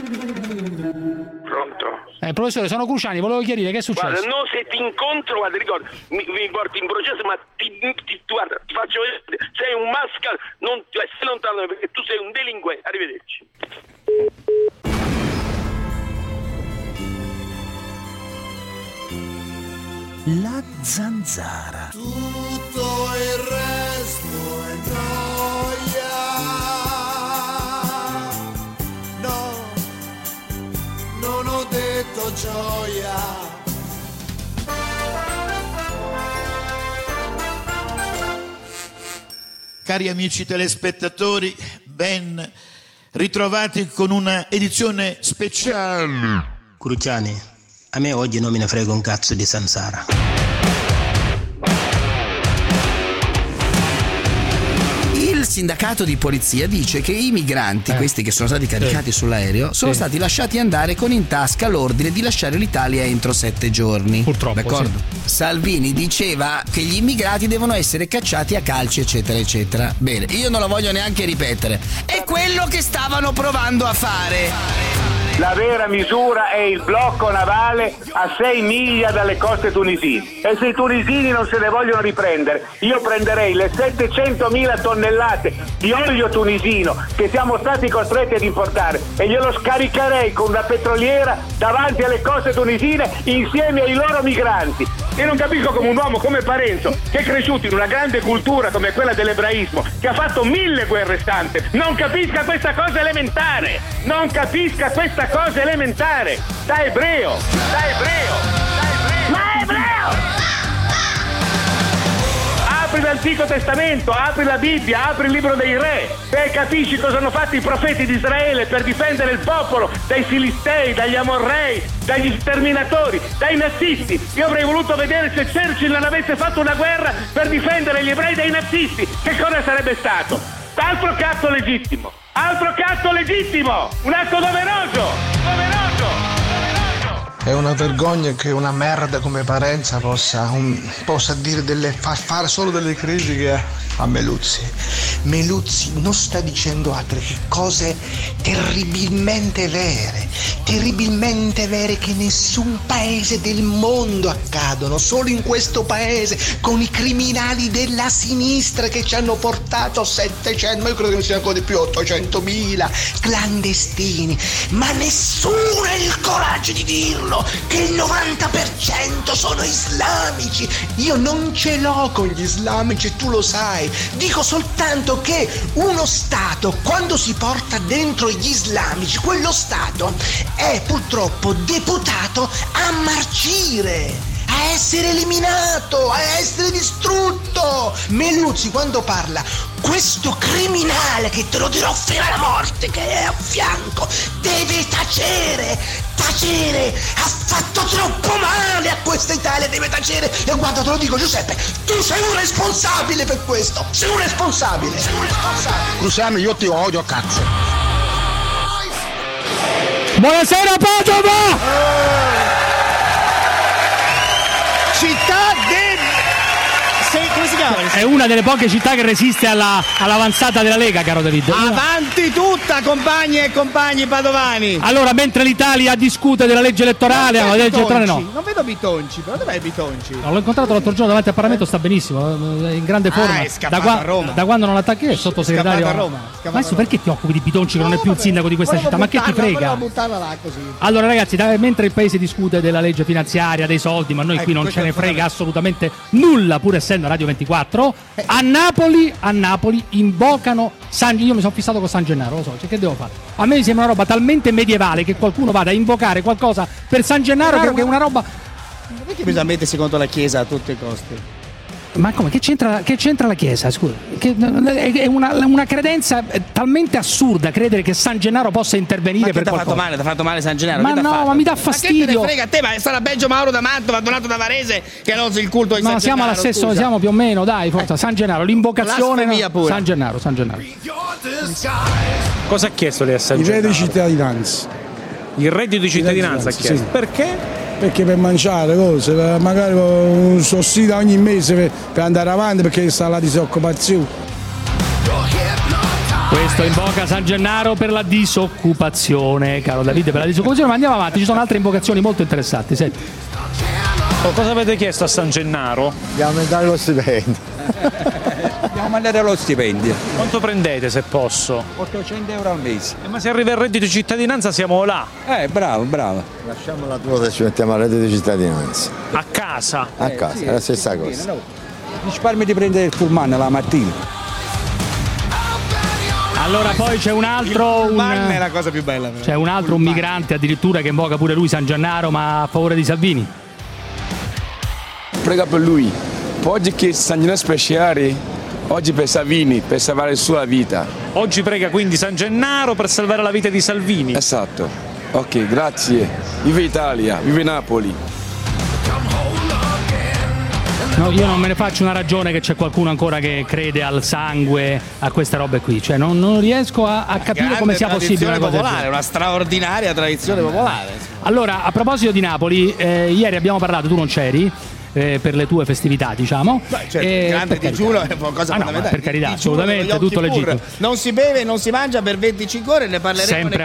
Pronto? Professore, sono Cruciani, volevo chiarire che è successo. Guarda, no, se ti incontro, guarda, ricordo, mi porti in processo, ma guarda, ti faccio vedere, sei un mascal, non stai lontano perché tu sei un delinquente. Arrivederci. La zanzara. Tutto il resto è noia. No, non ho detto gioia. Cari amici telespettatori, ben ritrovati con una edizione speciale. Cruciani, a me oggi non me ne frega un cazzo di zanzara. Il sindacato di polizia dice che i migranti, questi che sono stati caricati sull'aereo, sono stati lasciati andare con in tasca l'ordine di lasciare l'Italia entro 7 giorni. Purtroppo, d'accordo? Sì. Salvini diceva che gli immigrati devono essere cacciati a calci, eccetera, eccetera. Bene, io non lo voglio neanche ripetere. È quello che stavano provando a fare. La vera misura è il blocco navale a 6 miglia dalle coste tunisine. E se i tunisini non se ne vogliono riprendere, io prenderei le 700.000 tonnellate di olio tunisino che siamo stati costretti ad importare e glielo scaricherei con una petroliera davanti alle coste tunisine insieme ai loro migranti. Io non capisco come un uomo come Parenzo, che è cresciuto in una grande cultura come quella dell'ebraismo, che ha fatto 1000 guerre sante, non capisca questa cosa elementare. Non capisca questa cosa elementare. Da ebreo. Ma ebreo! Apri l'Antico Testamento, apri la Bibbia, apri il libro dei re e capisci cosa hanno fatto i profeti di Israele per difendere il popolo dai Filistei, dagli Amorrei, dagli sterminatori, dai nazisti. Io avrei voluto vedere se Churchill non avesse fatto una guerra per difendere gli ebrei dai nazisti. Che cosa sarebbe stato? Altro che atto legittimo! Altro che atto legittimo! Un atto doveroso! È una vergogna che una merda come Parenza possa dire fare solo delle critiche a Meluzzi. Meluzzi non sta dicendo altre che cose terribilmente vere che nessun paese del mondo accadono, solo in questo paese, con i criminali della sinistra che ci hanno portato 700, ma io credo che ne sia ancora di più, 800.000 clandestini, ma nessuno ha il coraggio di dirlo che il 90% sono islamici. Io non ce l'ho con gli islamici, tu lo sai. Dico soltanto che uno Stato, quando si porta dentro gli islamici, quello Stato è purtroppo deputato a marcire, a essere eliminato, a essere distrutto. Meluzzi quando parla, questo criminale che te lo dirò fino alla morte che è a fianco deve tacere, ha fatto troppo male a questa Italia, deve tacere. E guarda, te lo dico Giuseppe, tu sei un responsabile per questo, sei un responsabile. Cruciani, io ti odio, cazzo. Buonasera Padova! Città come si chiama? È una delle poche città che resiste all'avanzata della Lega, caro David. Avanti tutta, compagni e compagni padovani. Allora, mentre l'Italia discute della legge elettorale, la legge elettorale no. Non vedo Bitonci, però dov'è Bitonci? No, l'ho incontrato l'altro giorno davanti al Parlamento, sta benissimo, è in grande forma. È scappato a Roma. Da quando non attacchi è sottosegretario. Scappato a Roma. Ma adesso perché ti occupi di Bitonci che non è più il sindaco di questa città? Ma che ti frega? Buttarla là così. Allora ragazzi, mentre il paese discute della legge finanziaria, dei soldi, ma noi qui non ce ne frega assolutamente nulla, pur essendo Radio 24, a Napoli invocano io mi sono fissato con San Gennaro, lo so, cioè, che devo fare? A me mi sembra una roba talmente medievale che qualcuno vada a invocare qualcosa per San Gennaro che è una roba. Perché bisogna mettersi contro la Chiesa a tutti i costi? Ma come? Che c'entra la Chiesa? Scusa, è una credenza talmente assurda credere che San Gennaro possa intervenire per qualcosa. Ma ti ha fatto male San Gennaro? Ma no, ma mi dà fastidio. Ma che te ne frega a te? Ma sarà peggio Mauro da Mantova, Donato da Varese, che non il culto di San Gennaro. Ma siamo allo stesso, siamo più o meno, dai, forza. San Gennaro, l'invocazione. San Gennaro. Cosa ha chiesto lei a San Gennaro? Il reddito di cittadinanza. Il reddito di cittadinanza ha chiesto? Sì. Perché? Perché per mangiare cose, magari un sussidio ogni mese per andare avanti, perché sta la disoccupazione. Questo invoca San Gennaro per la disoccupazione, caro Davide, per la disoccupazione, ma andiamo avanti, ci sono altre invocazioni molto interessanti. Senti. Cosa avete chiesto a San Gennaro? Dobbiamo aumentare lo stipendio. Dobbiamo mandare lo stipendio. Quanto prendete, se posso? 800 euro al mese. Ma se arriva il reddito di cittadinanza siamo là. Bravo. Lasciamo la quota e ci mettiamo al reddito di cittadinanza. A casa? A casa, sì, è la stessa cosa. Risparmi di prendere il pullman la mattina. Allora poi c'è un altro. È la cosa più bella. C'è un altro, un migrante addirittura, che invoca pure lui San Gennaro, ma a favore di Salvini. Prega per lui. Oggi che San Gennaro speciale, oggi per Salvini, per salvare la sua vita. Oggi prega quindi San Gennaro per salvare la vita di Salvini. Esatto. Ok, grazie. Viva Italia, viva Napoli. No, io non me ne faccio una ragione che c'è qualcuno ancora che crede al sangue, a queste robe qui. Cioè non riesco a capire come sia possibile una cosa popolare, una straordinaria tradizione popolare. Allora, a proposito di Napoli, ieri abbiamo parlato, tu non c'eri, per le tue festività, diciamo. Beh, certo, il grande digiuno è una cosa fondamentale. Per carità, assolutamente, tutto legittimo. Non si beve, non si mangia per 25 ore, ne parleremo sempre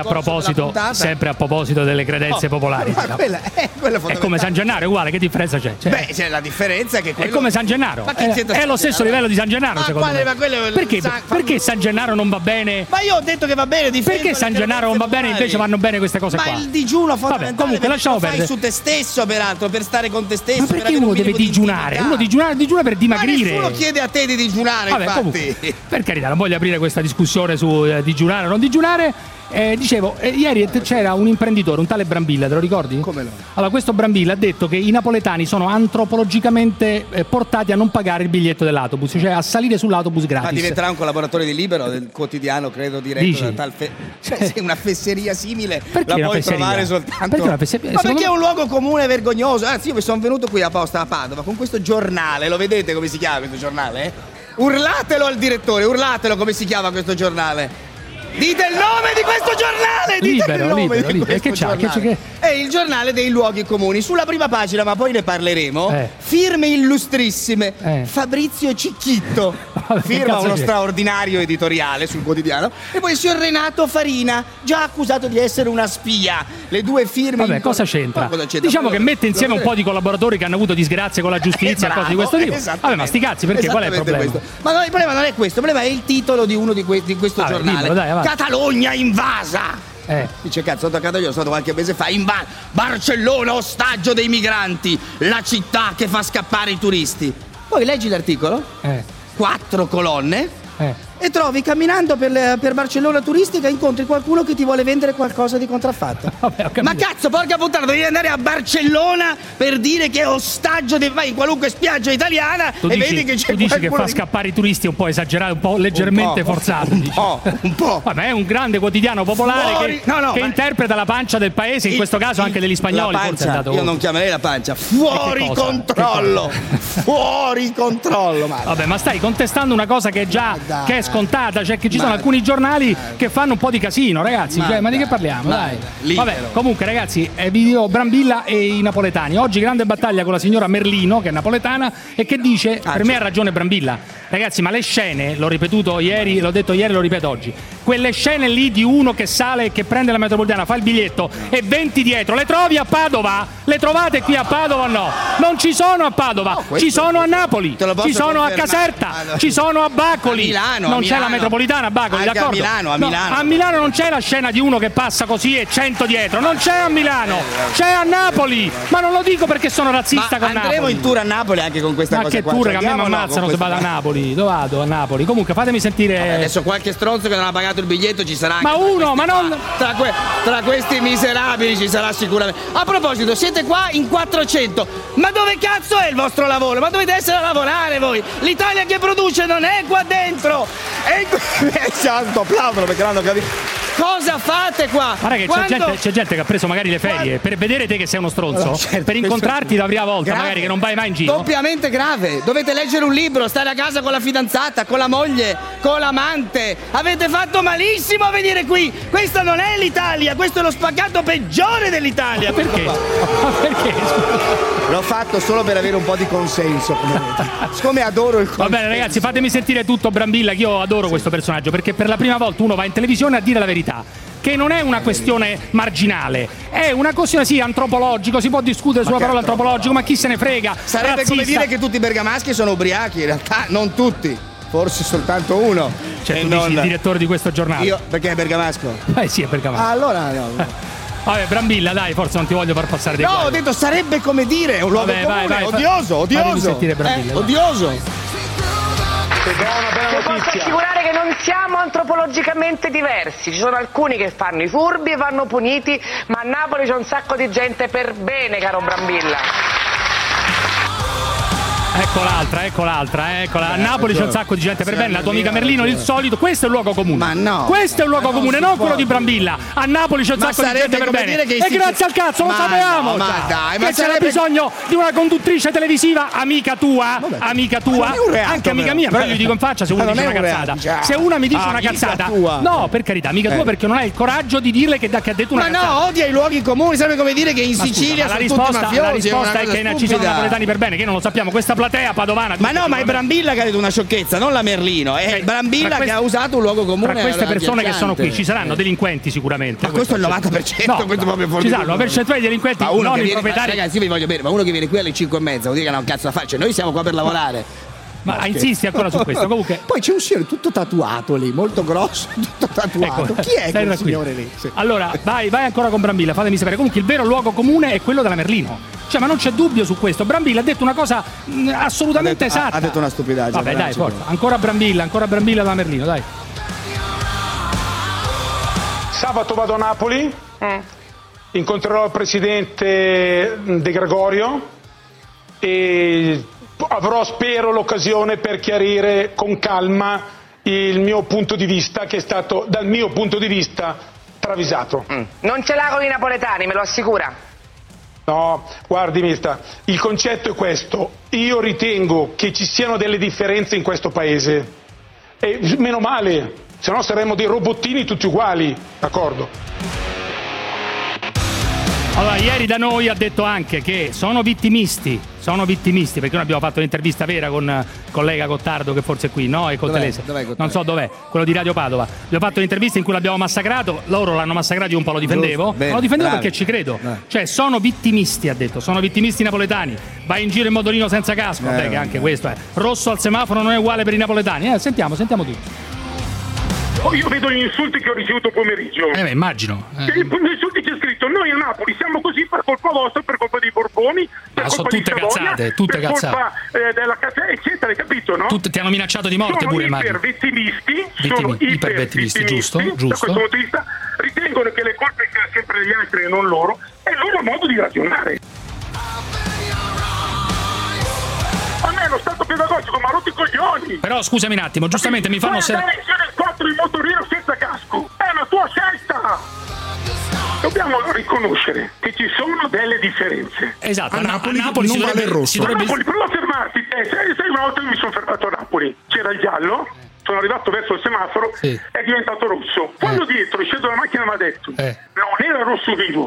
a proposito delle credenze popolari. Ma quella è fondamentale. È come San Gennaro, è uguale, che differenza c'è? Beh, c'è la differenza che quello... È come San Gennaro. È lo stesso livello di San Gennaro, secondo me. Perché San Gennaro non va bene? Ma io ho detto che va bene, perché San Gennaro non va bene, invece vanno bene queste cose qua? Ma il digiuno fondamentale. Vabbè, comunque lasciamo perdere. Lo fai su te stesso, peraltro, per stare con te stesso. Ma perché uno deve digiunare? Uno digiuna per dimagrire. Ma nessuno chiede a te di digiunare. Vabbè, infatti. Comunque, per carità, non voglio aprire questa discussione su digiunare o non digiunare. Dicevo, ieri c'era un imprenditore, un tale Brambilla, te lo ricordi? Come no? Allora, questo Brambilla ha detto che i napoletani sono antropologicamente portati a non pagare il biglietto dell'autobus, cioè a salire sull'autobus gratis. Ma diventerà un collaboratore di Libero, del quotidiano, credo, diretto da tal cioè, una fesseria simile perché la puoi trovare soltanto. Perché una fesseria? Ma perché è un luogo comune vergognoso. Anzi, io mi sono venuto qui apposta a Padova con questo giornale, lo vedete come si chiama questo giornale? Urlatelo al direttore, urlatelo come si chiama questo giornale. Dite il nome di questo giornale! Dite il nome di questo giornale. È il giornale dei luoghi comuni. Sulla prima pagina, ma poi ne parleremo, firme illustrissime. Fabrizio Cicchitto firma uno straordinario editoriale sul quotidiano. E poi il signor Renato Farina, già accusato di essere una spia. Le due firme. Vabbè, cosa c'entra? Diciamo che mette insieme un po' di collaboratori che hanno avuto disgrazie con la giustizia e cose di questo tipo. Vabbè, ma sti cazzi, perché qual è il problema? Ma no, il problema non è questo, il problema è il titolo di uno di questo giornale. Dimmelo, dai, Catalogna invasa. Dice cazzo, io sono stato qualche mese fa in Barcellona, ostaggio dei migranti, la città che fa scappare i turisti. Poi leggi l'articolo, 4 colonne, e trovi camminando per Barcellona turistica incontri qualcuno che ti vuole vendere qualcosa di contraffatto. Ma cazzo, porca puttana, devi andare a Barcellona per dire che è ostaggio vai in qualunque spiaggia italiana e vedi che c'è tu dici che fa scappare i turisti, un po' esagerato, un po' leggermente forzato. Un po'. Vabbè, è un grande quodiano popolare che interpreta la pancia del paese, in questo caso anche degli spagnoli. Forse è andato io non chiamerei la pancia. Fuori controllo. Fuori controllo. Vabbè, ma stai contestando una cosa che è già che è scontata, cioè che ci sono alcuni giornali che fanno un po' di casino, ragazzi. Ma di che parliamo? Dai. Vabbè, comunque, ragazzi, vi dico Brambilla e i napoletani. Oggi grande battaglia con la signora Merlino, che è napoletana, e che dice: per me ha ragione Brambilla. Ragazzi, ma le scene, l'ho ripetuto ieri, l'ho detto ieri, lo ripeto oggi. Quelle scene lì di uno che sale, che prende la metropolitana, fa il biglietto e 20 dietro, le trovi a Padova? Le trovate qui a Padova o no? Non ci sono a Padova, ci sono a Napoli, ci sono a Caserta, ci sono a Bacoli. Non c'è la metropolitana a Bacoli, d'accordo? A Milano non c'è la scena di uno che passa così e 100 dietro, non c'è a Milano, c'è a Napoli. Ma non lo dico perché sono razzista con Napoli. Andremo in tour a Napoli anche con questa cosa qua. Ma che tour, che a me mi ammazzano se vado a Napoli. Dove vado? A Napoli. Comunque fatemi sentire. Adesso qualche stronzo che non ha pagato il biglietto ci sarà. Ma uno, ma non. Tra questi miserabili ci sarà sicuramente. A proposito, siete qua in 400. Ma dove cazzo è il vostro lavoro? Ma dovete essere a lavorare voi. L'Italia che produce non è qua dentro. E applaudono perché l'hanno capito. Cosa fate qua? Guarda che c'è gente che ha preso magari le ferie per vedere te che sei uno stronzo, Allora, certo, per incontrarti la prima volta, grave, magari che non vai mai in giro. Doppiamente grave. Dovete leggere un libro, stare a casa con la fidanzata, con la moglie, con l'amante. Avete fatto malissimo a venire qui. Questa non è l'Italia, questo è lo spaccato peggiore dell'Italia. Ma perché? Ma perché? L'ho fatto solo per avere un po' di consenso. Siccome adoro il consenso. Va bene ragazzi, fatemi sentire tutto Brambilla, che io adoro questo personaggio, perché per la prima volta uno va in televisione a dire la verità, che non è una questione marginale, è una questione antropologica, si può discutere sulla parola antropologico, ma chi se ne frega. Sarebbe razzista. come dire che tutti i bergamaschi sono ubriachi, in realtà non tutti, forse soltanto uno. Cioè tu dici il direttore di questo giornale. Io, perché è bergamasco? Sì, è bergamasco. Allora no. Vabbè, Brambilla, dai, forse non ti voglio far passare dei guai. Ho detto sarebbe come dire, un luogo comune, vai, odioso. Fammi sentire Brambilla. Odioso. Ti posso assicurare che non siamo antropologicamente diversi. Ci sono alcuni che fanno i furbi e vanno puniti, ma a Napoli c'è un sacco di gente per bene, caro Brambilla. Ecco l'altra. A Napoli c'è un sacco di gente per bene. La tua amica Merlino, il solito. Questo è il luogo comune. Ma no. Questo è il luogo comune, non quello di Brambilla. A Napoli c'è un sacco di gente per bene. E grazie al cazzo, lo sapevamo. No, ma dai, ma che c'era bisogno di una conduttrice televisiva, amica tua, anche amica mia, però io dico in faccia se uno dice una cazzata. Se una mi dice una cazzata, no, per carità, amica tua, perché non hai il coraggio di dirle che ha detto una cazzata. Ma no, odia i luoghi comuni, sarebbe come dire che in Sicilia sono tutti mafiosi. La risposta è che ci sono napoletani per bene, che non lo sappiamo. Questa platea padovana. Ma no, ma è Brambilla che ha detto una sciocchezza, non la Merlino. È Brambilla che ha usato un luogo comune. Tra queste persone che sono qui ci saranno delinquenti sicuramente. Ma questo è il 90%. No, questo proprio ci saranno una percentuale di delinquenti, non i proprietari. Ragazzi, io vi voglio bene, ma uno che viene qui alle 5:30 vuol dire che non ha un cazzo da fare. Cioè, noi siamo qua per lavorare. Ma insisti ancora su questo. Comunque, poi c'è un signore tutto tatuato lì, molto grosso, tutto tatuato. Chi è quel signore lì? Sì. Allora, vai ancora con Brambilla, fatemi sapere. Comunque il vero luogo comune è quello della Merlino. Cioè, ma non c'è dubbio su questo. Brambilla ha detto una cosa assolutamente esatta. Ha detto una stupidaggine. Vabbè, dai, forza. Ancora Brambilla dalla Merlino, dai. Sabato vado a Napoli. Incontrerò il presidente De Gregorio e avrò, spero, l'occasione per chiarire con calma il mio punto di vista, che è stato, dal mio punto di vista, travisato. Non ce l'ha con i napoletani, me lo assicura? No, guardi mister, il concetto è questo. Io ritengo che ci siano delle differenze in questo paese. E meno male, se no saremmo dei robottini tutti uguali, d'accordo? Allora, ieri da noi ha detto anche che sono vittimisti, perché noi abbiamo fatto un'intervista vera con il collega Gottardo, che forse è qui, no? E Cottelese. Non so dov'è, quello di Radio Padova. Abbiamo fatto un'intervista in cui l'abbiamo massacrato, loro l'hanno massacrato, io un po' lo difendevo. Bene, lo difendevo bravi. perché ci credo. Cioè, sono vittimisti, ha detto, sono vittimisti napoletani. Vai in giro in motorino senza casco, che anche questo è. Rosso al semaforo non è uguale per i napoletani. Sentiamo tutti. Io vedo gli insulti che ho ricevuto pomeriggio. Immagino. Gli insulti c'è scritto: noi a Napoli siamo così per colpa vostra, per colpa dei Borboni, per sono colpa tutte di Savoia, cazzate, tutte per cazzate. colpa della cazzata, eccetera, hai capito, no? Ti hanno minacciato di morte sono pure, immagino. Sono ipervittimisti, giusto. Da questo punto di vista ritengono che le colpe siano sempre degli altri e non loro, è il loro modo di ragionare. A me lo stato pedagogico mi ha rotto i coglioni. Però scusami un attimo, giustamente mi fanno il 4 in motorino senza casco. È una tua scelta. Dobbiamo riconoscere che ci sono delle differenze. Esatto, a Napoli non vale il rosso. A Napoli, prova a fermarti. Sai, una volta mi sono fermato a Napoli, c'era il giallo, sono arrivato verso il semaforo, è diventato rosso. Quando dietro scendo dalla macchina mi ha detto non era rosso vivo.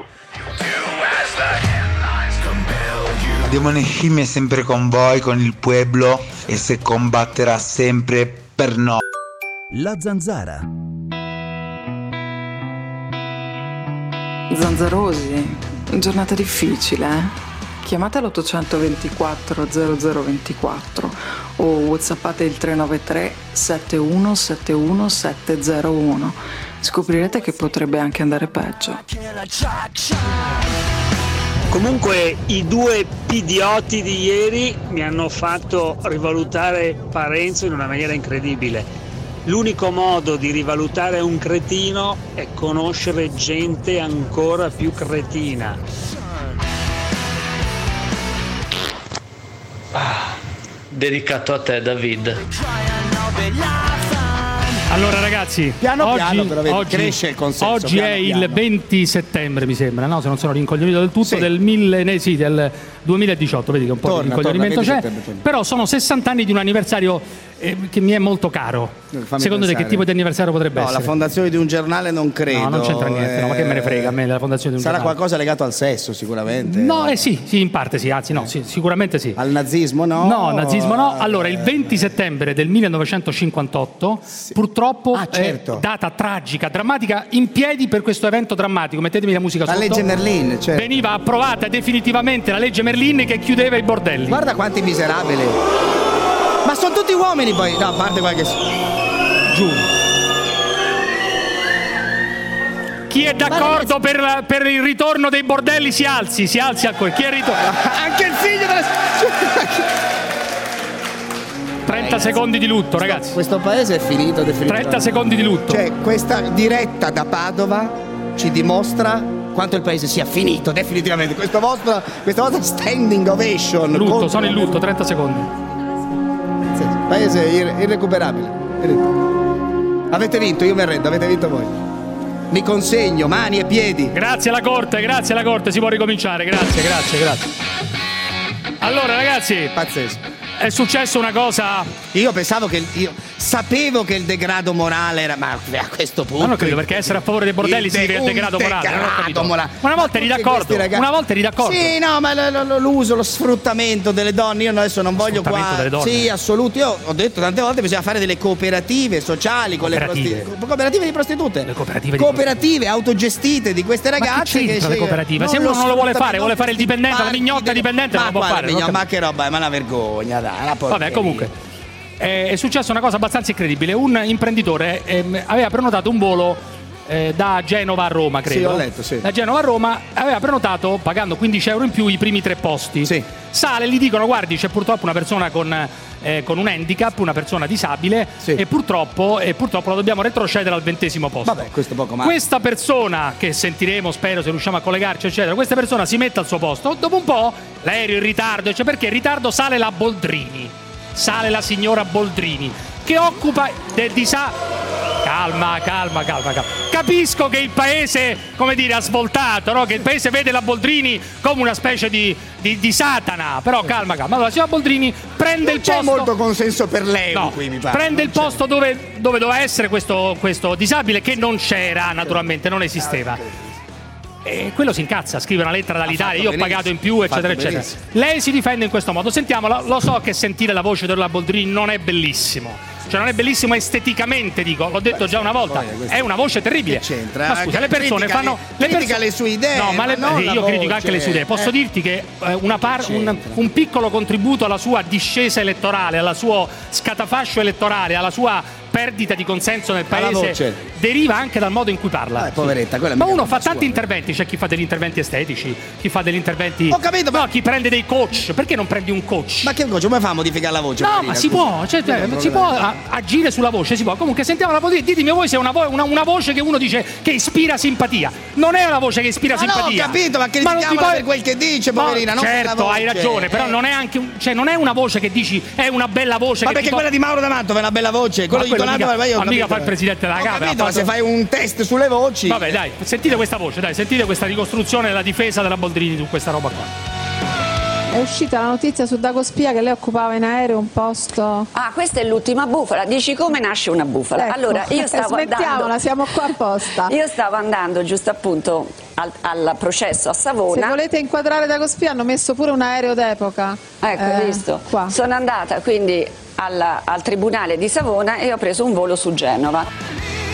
Demone Scimmia è sempre con voi, con il pueblo, e se combatterà sempre per noi. La Zanzara. Zanzarosi, giornata difficile, Chiamate l'824 0024 o whatsappate il 393 7171 701. Scoprirete che potrebbe anche andare peggio. Comunque i due idioti di ieri mi hanno fatto rivalutare Parenzo in una maniera incredibile. L'unico modo di rivalutare un cretino è conoscere gente ancora più cretina. Dedicato a te, David. Allora ragazzi, piano però vedi, cresce il consenso. Oggi è il 20 settembre mi sembra, no? Se non sono rincoglionito del tutto, del 2018, vedi che un po' di rincoglionimento c'è. Però sono 60 anni di un anniversario che mi è molto caro. Secondo te che tipo di anniversario potrebbe essere? No, la fondazione di un giornale non credo. No, non c'entra niente, no, ma che me ne frega a me la fondazione di un sarà giornale. qualcosa legato al sesso sicuramente. No, sì, in parte sì, anzi no, sì, sicuramente sì. Al nazismo no? No, nazismo no. Allora, il 20 settembre del 1958, purtroppo data tragica, drammatica, in piedi per questo evento drammatico, mettetemi la musica sotto. La legge Merlin, certo. Veniva approvata definitivamente la legge Merlin che chiudeva i bordelli. Guarda quanti miserabili. Ma sono tutti uomini poi, no, a parte qualche... Giù. Chi è d'accordo per il ritorno dei bordelli si alzi ancora. Chi è ritorno? Anche il figlio della... 30 secondi di lutto, ragazzi. Questo paese è finito definitivamente. 30 secondi di lutto. Cioè, questa diretta da Padova ci dimostra quanto il paese sia finito definitivamente. Questa vostra standing ovation. Lutto, sono in lutto, 30 secondi. Paese irrecuperabile. Avete vinto, io mi arrendo, avete vinto voi. Mi consegno, mani e piedi. Grazie alla corte, si può ricominciare. Grazie. Allora ragazzi, pazzesco. È successa una cosa. Io sapevo che il degrado morale era. Ma a questo punto. Ma non credo, perché essere a favore dei bordelli significa il degrado morale. Una volta eri d'accordo. Sì, no, ma l'uso, lo sfruttamento delle donne. Io adesso non voglio qua. Delle donne. Sì, assoluto. Io ho detto tante volte bisogna fare delle cooperative sociali con le cooperative di prostitute. Le cooperative autogestite di queste ragazze. Ma che c'entra le cooperative? Se uno non lo vuole fare, vuole fare il dipendente, la mignotta dipendente, non lo può fare. Ma che roba, ma una vergogna. Vabbè, comunque è successa una cosa abbastanza incredibile. Un imprenditore aveva prenotato un volo da Genova a Roma, credo. Sì, ho letto, sì. Da Genova a Roma aveva prenotato pagando 15 euro in più i primi 3 posti. Sì. Sale, gli dicono: guardi, c'è purtroppo una persona con un handicap, una persona disabile, sì. e purtroppo la dobbiamo retrocedere al 20° posto. Vabbè, questo poco male. Questa persona, che sentiremo, spero, se riusciamo a collegarci, eccetera, questa persona si mette al suo posto. Dopo un po' l'aereo in ritardo, cioè perché in ritardo sale la Boldrini. Sale la signora Boldrini, che occupa del Calma. Capisco che il paese, come dire, ha svoltato, no? Che il paese vede la Boldrini come una specie di Satana. Però calma. Allora, la signora Boldrini prende il posto. C'è molto consenso per lei, no, qui mi pare. Prende il posto dove doveva essere questo disabile, che non c'era, naturalmente, non esisteva. E quello si incazza, scrive una lettera dall'Italia: io ho pagato in più, eccetera, eccetera. Lei si difende in questo modo. Sentiamola. Lo so che sentire la voce della Boldrini non è bellissimo. Cioè non è bellissimo esteticamente, dico, l'ho detto già una volta, è una voce terribile. Che c'entra? Ma scusa, le persone fanno. Critica le sue idee. No, ma io critico anche le sue idee. Posso dirti che un piccolo contributo alla sua discesa elettorale, al suo scatafascio elettorale, alla sua perdita di consenso nel paese deriva anche dal modo in cui parla. Poveretta, ma uno fa tanti interventi, c'è chi fa degli interventi estetici, chi fa degli interventi. Ho capito, ma chi prende dei coach. Perché non prendi un coach? Ma che coach? Come fa a modificare la voce? No, ma si può, si può agire sulla voce, si può. Comunque sentiamo la voce. Ditemi voi se è una voce che uno dice che ispira simpatia. Non è una voce che ispira simpatia. No, ho capito, ma critichiamola per quel che dice, poverina. No, certo, hai ragione, però non è anche non è una voce che dici è una bella voce. Ma perché quella di Mauro D'Amato è una bella voce, quello di Donato io fa il presidente della Camera. Ma se fai un test sulle voci. Vabbè, dai, sentite questa voce, sentite questa ricostruzione della difesa della Boldrini su questa roba qua. È uscita la notizia su Dagospia che lei occupava in aereo un posto. Ah, questa è l'ultima bufala. Dici come nasce una bufala? Ecco, allora, io stavo smettiamola, siamo qua apposta. Io stavo andando giusto appunto al processo a Savona. Se volete inquadrare Dagospia hanno messo pure un aereo d'epoca. Ecco, visto. Qua. Sono andata quindi al tribunale di Savona e ho preso un volo su Genova.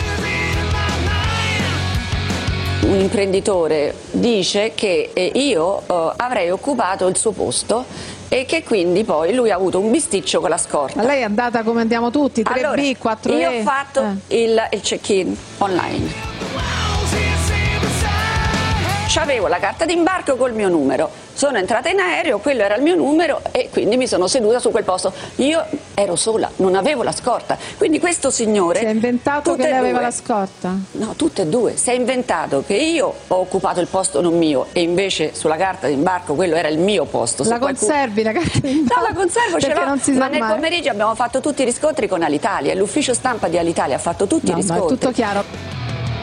Un imprenditore dice che io avrei occupato il suo posto e che quindi poi lui ha avuto un bisticcio con la scorta. Ma lei è andata come andiamo tutti, 3B, allora, 4E? Io ho fatto il check-in online. C'avevo la carta d'imbarco col mio numero, sono entrata in aereo, quello era il mio numero e quindi mi sono seduta su quel posto. Io ero sola, non avevo la scorta, quindi questo signore si è inventato che lei aveva la scorta? No, tutte e due. Si è inventato che io ho occupato il posto non mio e invece sulla carta d'imbarco quello era il mio posto. La conservi la carta d'imbarco? No, la conservo, ce l'ho, non si ma sa nel mai. pomeriggio abbiamo fatto tutti i riscontri con Alitalia e l'ufficio stampa di Alitalia ha fatto tutti i riscontri. Ma è tutto chiaro.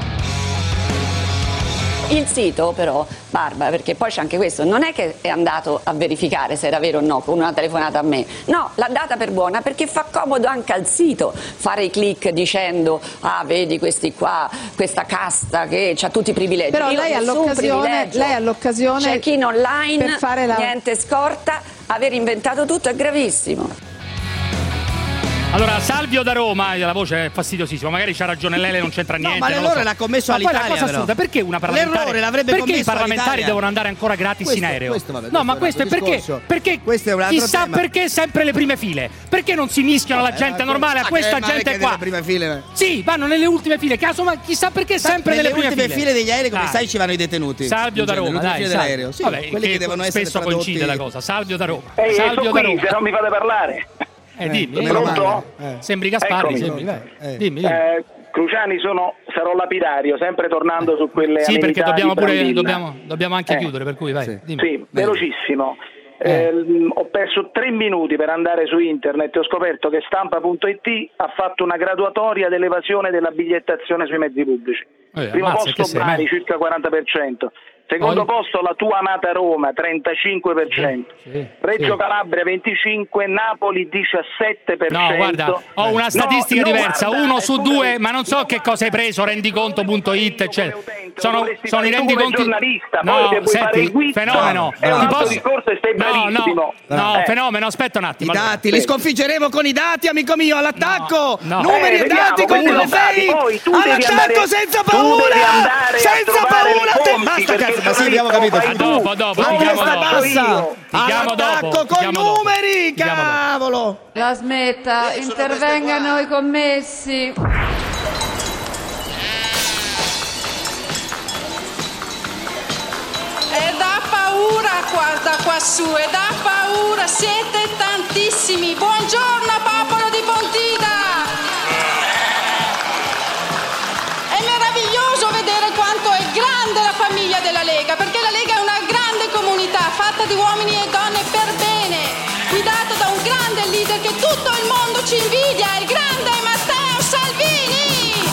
Il sito però, Barbara, perché poi c'è anche questo, non è che è andato a verificare se era vero o no con una telefonata a me, no, l'ha data per buona perché fa comodo anche al sito fare i click dicendo vedi questi qua, questa casta che ha tutti i privilegi. Però lei ha l'occasione check-in online, per fare niente scorta, aver inventato tutto è gravissimo. Allora, Salvio da Roma, la voce è fastidiosissima, magari c'ha ragione lei, non c'entra niente. No, ma l'errore l'ha commesso all'Italia. Ma poi la cosa assurda, perché una parlamentare? L'errore l'avrebbe perché commesso i parlamentari all'Italia? devono andare ancora gratis in aereo? No, ma questo è perché? Perché questo è un altro chissà tema. perché sempre le prime file? Perché non si mischiano la gente normale a questa gente qua? Prime file. Sì, vanno nelle ultime file, caso, ma chissà perché sempre nelle prime ultime file degli aerei, come sai, ci vanno i detenuti. Salvio da Roma, dai, dell'aereo. Sì, vabbè, quelli che devono essere spesso tradotti. coincide la cosa. Salvio da Roma. Salvio da Roma. Se non mi fate parlare. Dimmi. Pronto? Sembri Gasparri, sembri. Dimmi. Cruciani, sarò lapidario, sempre tornando su quelle sì, perché dobbiamo anche chiudere. chiudere, per cui vai. Sì, velocissimo. Ho perso 3 minuti per andare su internet e ho scoperto che stampa.it ha fatto una graduatoria dell'evasione della bigliettazione sui mezzi pubblici. Primo posto Bari, circa 40%. Secondo posto la tua amata Roma, 35%. Reggio Calabria 25%, Napoli 17%. No, guarda, ho una statistica diversa, guarda, 1 su 2, ma non so che cosa hai preso, rendiconto.it, eccetera. Sono i rendiconti. No, senti, fenomeno. No, fenomeno, aspetta un attimo. I dati, li sconfiggeremo con i dati, amico mio, all'attacco. Numeri e dati con le fake. All'attacco senza paura. Senza paura. Basta, ma sì, abbiamo capito. Dopo. All'attacco con numeri, cavolo. La smetta, intervengano i commessi. E dà paura da quassù, e dà paura, siete tantissimi. Buongiorno popolo di Pontida. È meraviglioso vedere quanto è grande la famiglia della Lega, perché la Lega è una grande comunità fatta di uomini e donne per bene, guidata da un grande leader che tutto il mondo ci invidia, il grande Matteo Salvini.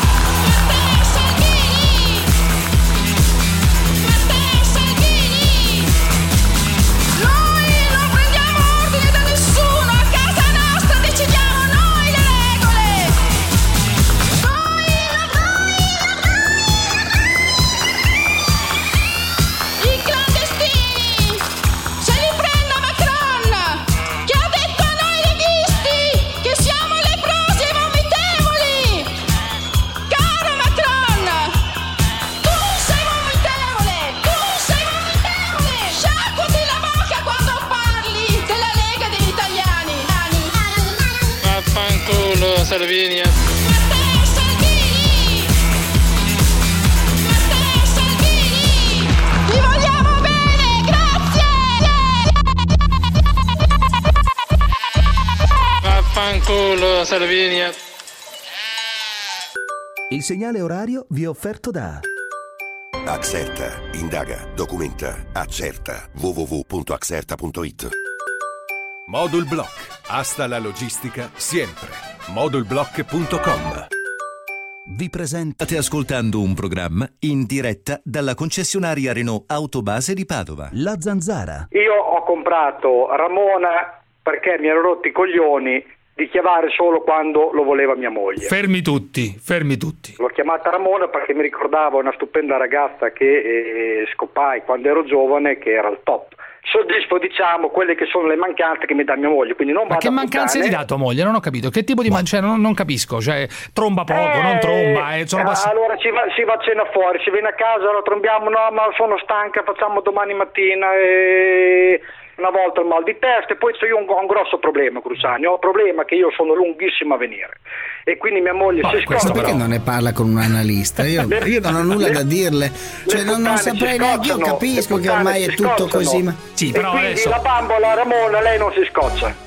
Noi non prendiamo ordine da nessuno, a casa nostra decidiamo noi le regole. I clandestini se li prenda Macron, che ha detto a noi leghisti che siamo leprosi e vomitevoli. Caro Macron, tu sei vomitevole, sciacquati la bocca quando parli della Lega degli italiani. Vaffanculo, Salvini. Matteo Salvini, vi vogliamo bene, grazie. Vaffanculo, Salvini. Il segnale orario vi è offerto da Axerta, indaga, documenta, accerta. www.axerta.it. Modul Block. Hasta la logistica sempre. Modulblock.com. vi presenta. State ascoltando un programma in diretta dalla concessionaria Renault Autobase di Padova. La Zanzara. Io ho comprato Ramona perché mi ero rotti i coglioni di chiamare solo quando lo voleva mia moglie. Fermi tutti. L'ho chiamata Ramona perché mi ricordava una stupenda ragazza che scopai quando ero giovane, che era il top. Soddisfo, diciamo, quelle che sono le mancanze che mi dà mia moglie, quindi non vado. Ma che mancanze ti dà tua moglie? Non ho capito. Che tipo di mancanze? Non capisco. Cioè, tromba poco, non tromba. Allora si va a cena fuori, si viene a casa, lo trombiamo, no, ma sono stanca, facciamo domani mattina. una volta il mal di testa, e poi io ho un grosso problema, Cruciani, ho un problema che io sono lunghissimo a venire e quindi mia moglie si scoccia. Perché non ne parla con un analista? Io non ho nulla da dirle, cioè non saprei neanche, io capisco che ormai è tutto così, ma sì, e però quindi adesso... la bambola Ramona, lei non si scoccia.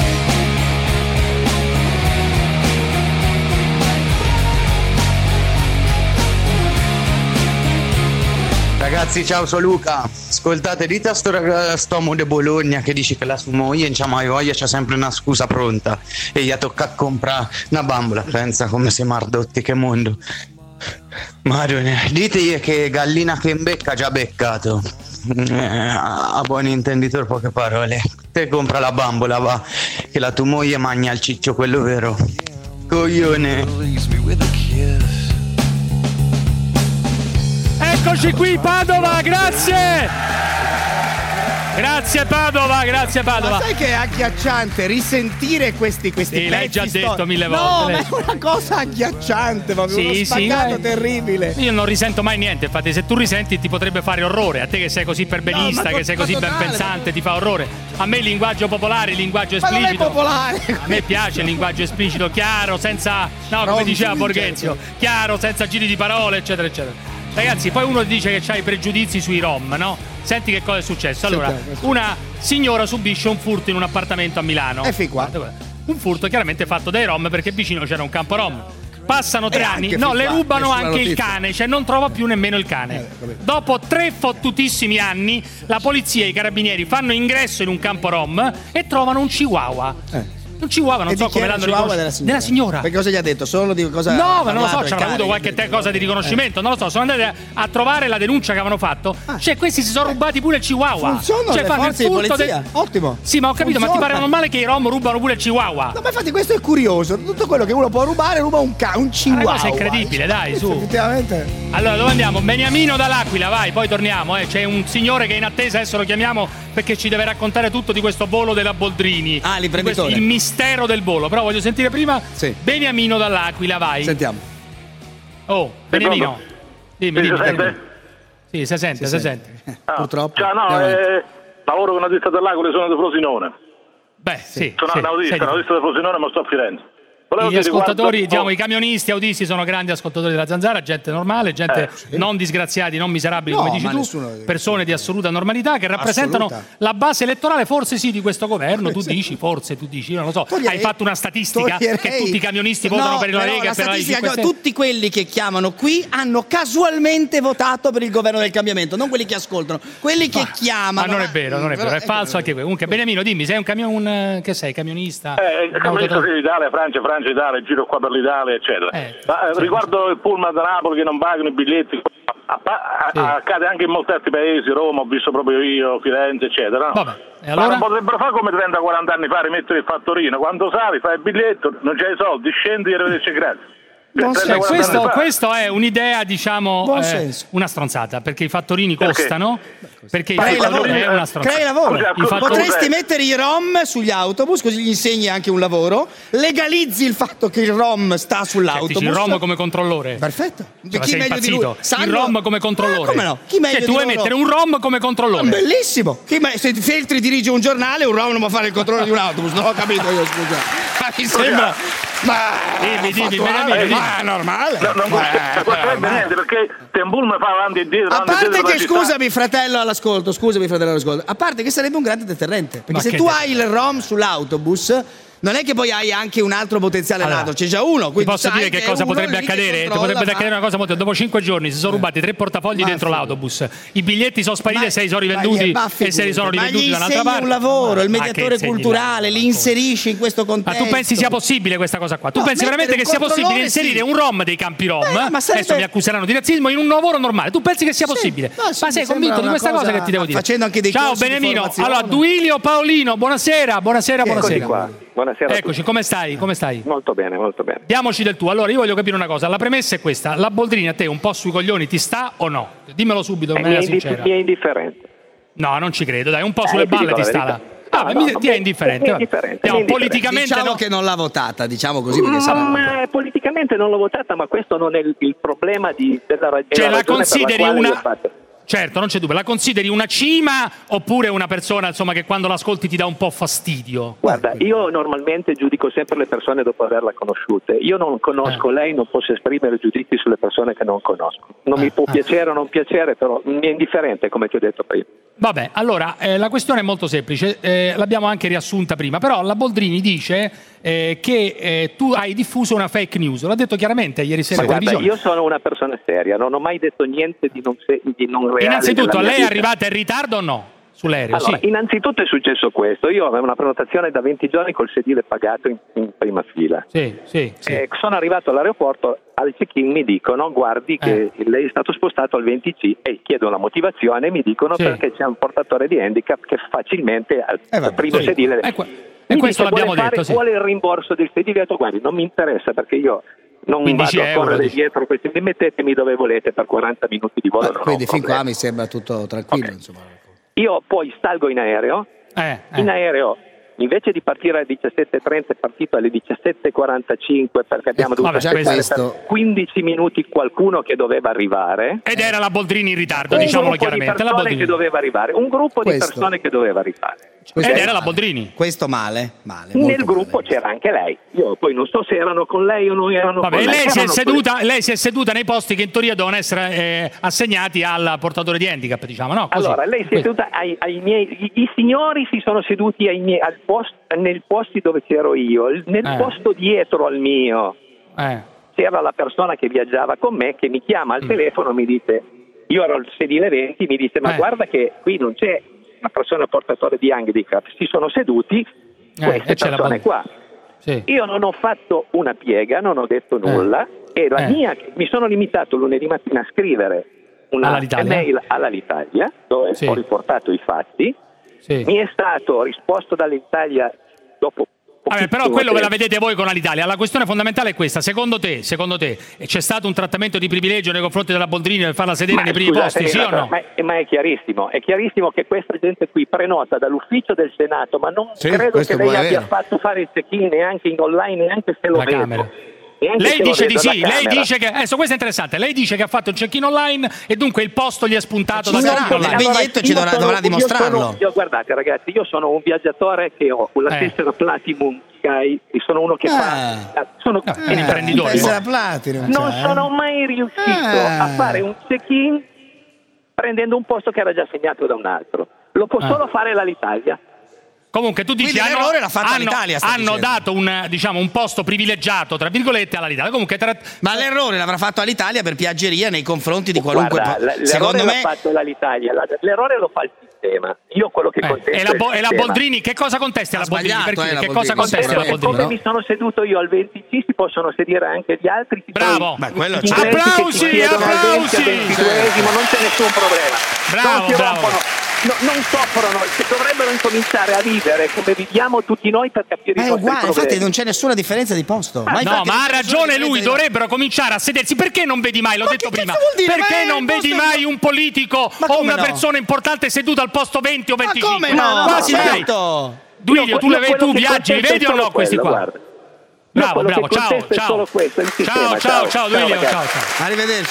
Ragazzi, ciao, sono Luca. Ascoltate, dite a st'uomo di Bologna che dice che la sua moglie non c'ha mai voglia, c'ha sempre una scusa pronta e gli tocca comprare una bambola. Pensa come si mardotti, che mondo. Madonna, ditegli che gallina che imbecca ha già beccato. A buon intenditore, poche parole. Te compra la bambola, va, che la tua moglie mangia il ciccio, quello vero. Coglione. Eccoci qui, Padova, grazie! Grazie Padova, grazie Padova. Ma sai che è agghiacciante risentire questi pezzi? L'hai già detto 1000 volte. No, ma è una cosa agghiacciante, proprio uno spaccato terribile. Io non risento mai niente, infatti se tu risenti ti potrebbe fare orrore. A te che sei così perbenista, che sei così ben pensante, ti fa orrore. A me il linguaggio popolare, il linguaggio esplicito. Ma non è popolare. A me piace il linguaggio esplicito, chiaro, senza... No, come diceva Borghezio, chiaro, senza giri di parole, eccetera, eccetera. Ragazzi, poi uno dice che c'ha i pregiudizi sui rom, no? Senti che cosa è successo. Allora, una signora subisce un furto in un appartamento a Milano. qua. Un furto chiaramente fatto dai rom, perché vicino c'era un campo rom. Passano 3 anni, no, le rubano anche il cane, cioè non trova più nemmeno il cane. Dopo 3 fottutissimi anni, la polizia e i carabinieri fanno ingresso in un campo rom e trovano un chihuahua. Un chihuahua, non so come l'hanno riconosciuto. Della signora. Perché cosa gli ha detto? Solo di cosa? No, ma non lo so, ci hanno avuto qualche cosa di riconoscimento. Non lo so, sono andati a trovare la denuncia che avevano fatto. Cioè, questi si sono rubati pure il chihuahua. Funzionano le forze di polizia. Ottimo. Sì, ma ho capito, ma ti pare normale che i rom rubano pure il chihuahua? No, ma infatti questo è curioso. Tutto quello che uno può rubare, ruba un chihuahua. Ma cosa è incredibile, dai, su. Effettivamente. Allora, dove andiamo? Beniamino dall'Aquila, vai, poi torniamo. C'è un signore che è in attesa, adesso lo chiamiamo perché ci deve raccontare tutto di questo volo della Boldrini. L'imprenditore. Il mistero del volo. Però voglio sentire prima Beniamino dall'Aquila, vai. Sentiamo. Oh, Beniamino. Dimmi. Si sente? Sì, si sente. Purtroppo. Cioè, no, lavoro con una ditta dell'Aquila, sono di Frosinone. Beh, sì. Sono un autista di Frosinone, ma sto a Firenze. Gli ascoltatori, diciamo, i camionisti, autisti sono grandi ascoltatori della Zanzara, gente normale, gente non disgraziati, non miserabili, come dici tu, persone di assoluta normalità che rappresentano la base elettorale, forse sì, di questo governo. Tu dici, io non lo so. Hai fatto una statistica che tutti i camionisti votano per la Lega e per la 5 Stelle. Tutti quelli che chiamano qui hanno casualmente votato per il governo del cambiamento, non quelli che ascoltano, quelli che chiamano. Ma non è vero, è falso anche quello. Comunque, Beniamino, dimmi, sei che sei camionista? Camionista d'Italia, Francia, Italia, giro qua per l'Italia, eccetera. Riguardo il pullman da Napoli che non pagano i biglietti, accade anche in molti altri paesi, Roma, ho visto proprio io, Firenze, eccetera. No? Vabbè, e allora? Ma non potrebbero fare come 30-40 anni fa, rimettere il fattorino, quando sali, fai il biglietto, non c'hai i soldi, scendi e arrivederci, grazie. Questo è un'idea, diciamo, una stronzata, perché i fattorini costano. Perché il fattorino è una stronzata. Crei lavoro. Potresti mettere i rom sugli autobus, così gli insegni anche un lavoro. Legalizzi il fatto che il rom sta sull'autobus. Il rom come controllore. Perfetto. Cioè, chi meglio di lui? Il rom come controllore. Come no? Chi meglio tu vuoi mettere un rom come controllore. Bellissimo. Se Feltri dirige un giornale, un rom non può fare il controllo di un autobus. Non ho capito io, scusa. Ma mi sembra. Dimmi, ma è normale. Non potrebbe niente, perché Tembul mi fa avanti e dietro. A parte che, scusami fratello all'ascolto, a parte che sarebbe un grande deterrente, perché se tu hai il rom sull'autobus, non è che poi hai anche un altro potenziale ladro, c'è già uno. Ti posso dire che cosa potrebbe accadere? Potrebbe accadere una cosa molto. Dopo 5 giorni si sono rubati 3 portafogli dentro l'autobus. I biglietti sono spariti, 6 sono rivenduti e se li sono rivenduti da un'altra parte. Un lavoro, il mediatore culturale, li inserisci in questo contesto. Ma tu pensi sia possibile questa cosa qua? Tu pensi veramente che sia possibile inserire un rom dei campi rom? Adesso mi accuseranno di razzismo in un lavoro normale. Tu pensi che sia possibile? Ma sei convinto di questa cosa che ti devo dire? Ciao Beniamino. Allora, Duilio Paolino, buonasera. Buonasera. Buonasera. Eccoci, come stai? Molto bene. Diamoci del tuo. Allora, io voglio capire una cosa. La premessa è questa. La Boldrini a te un po' sui coglioni ti sta o no? Dimmelo subito, in maniera sincera. Mi è indifferente. No, non ci credo. Dai, un po' sulle balle ti sta. Ti è indifferente. Politicamente diciamo che non l'ha votata, diciamo così. Politicamente non l'ho votata, ma questo non è il problema della ragione. Cioè, la consideri una... Certo, non c'è dubbio. La consideri una cima oppure una persona, insomma, che quando l'ascolti ti dà un po' fastidio? Guarda, io normalmente giudico sempre le persone dopo averle conosciute. Io non conosco lei, non posso esprimere giudizi sulle persone che non conosco. Non mi può piacere o non piacere, però mi è indifferente, come ti ho detto prima. Vabbè, allora, la questione è molto semplice, l'abbiamo anche riassunta prima, però la Boldrini dice che tu hai diffuso una fake news, l'ha detto chiaramente ieri sera in televisione. Io sono una persona seria, non ho mai detto niente di non reale. Innanzitutto, lei è arrivata in ritardo o no? Sull'aereo, allora, innanzitutto è successo questo. Io avevo una prenotazione da 20 giorni col sedile pagato in prima fila. Sì. Sono arrivato all'aeroporto, al check-in mi dicono guardi che lei è stato spostato al 20C e chiedo la motivazione e mi dicono perché c'è un portatore di handicap che facilmente al primo sedile... E questo l'abbiamo detto, vuole il rimborso del sedile. Ho detto guardi, non mi interessa perché io... non vado a correre dietro questi, mettetemi dove volete per 40 minuti di volo. Quindi fin qua mi sembra tutto tranquillo, insomma. Io poi salgo in aereo, in aereo invece di partire alle 17.30 è partito alle 17.45 perché abbiamo dovuto aspettare per 15 minuti qualcuno che doveva arrivare. Ed era la Boldrini in ritardo, diciamolo chiaramente. Un gruppo di persone che doveva arrivare, un gruppo di persone che doveva arrivare. Ed era la Boldrini. Questo male. Nel gruppo c'era anche lei. Io poi non so se erano con lei o non erano con lei. Lei si è seduta nei posti che in teoria devono essere assegnati al portatore di handicap, diciamo, no? Così. Allora, lei si è seduta i signori si sono seduti nel posti dove c'ero io, nel posto dietro al mio. C'era la persona che viaggiava con me che mi chiama al telefono, mi dice, io ero al sedile 20, mi dice ma guarda che qui non c'è una persona portatore di handicap, si sono seduti queste persone qua. Sì. Io non ho fatto una piega, non ho detto nulla e mi sono limitato lunedì mattina a scrivere una email all'Alitalia dove ho riportato i fatti. Mi è stato risposto dall'Italia dopo. Però quello ve la vedete voi con l'Italia. La questione fondamentale è questa: secondo te c'è stato un trattamento di privilegio nei confronti della Boldrini per farla sedere nei primi posti, sì o no? Ma è chiarissimo che questa gente qui prenota dall'ufficio del Senato, ma non credo che lei abbia fatto fare il check-in neanche in online, neanche se lo vedo. Lei dice di sì, lei dice che adesso questo è interessante, lei dice che ha fatto il check-in online e dunque il posto gli è spuntato da check-in online. Il biglietto ci dovrà dimostrarlo. Guardate ragazzi, io sono un viaggiatore che ho la tessera Platinum Sky e sono uno che sono un imprenditore. Non sono mai riuscito a fare un check-in prendendo un posto che era già assegnato da un altro. Lo può solo fare l'Alitalia. Comunque tu dici hanno dato un posto privilegiato tra virgolette all'Alitalia. Comunque ma l'errore l'avrà fatto all'Italia per piaggeria nei confronti di qualunque secondo me l'ha fatto l'Alitalia, l'errore lo fa il sistema. Io quello che contesto e la Boldrini che cosa contesti alla Boldrini? Che cosa contesti alla Boldrini? Come mi sono seduto io al 20C si possono sedere anche gli altri. Bravo. Applausi. Non c'è nessun problema. Bravo. Non soffrono, dovrebbero incominciare a vivere come viviamo tutti noi per capire i nostri problemi. Infatti non c'è nessuna differenza di posto. Ma ha ragione lui, dovrebbero cominciare a sedersi. Perché non vedi mai, l'ho detto prima, perché non vedi mai un politico o una persona importante seduta al posto 20 o 25? Ma come no? Quasi mai. Duilio, tu viaggi, li vedi o no questi qua? Bravo, ciao Duilio, ciao. Arrivederci,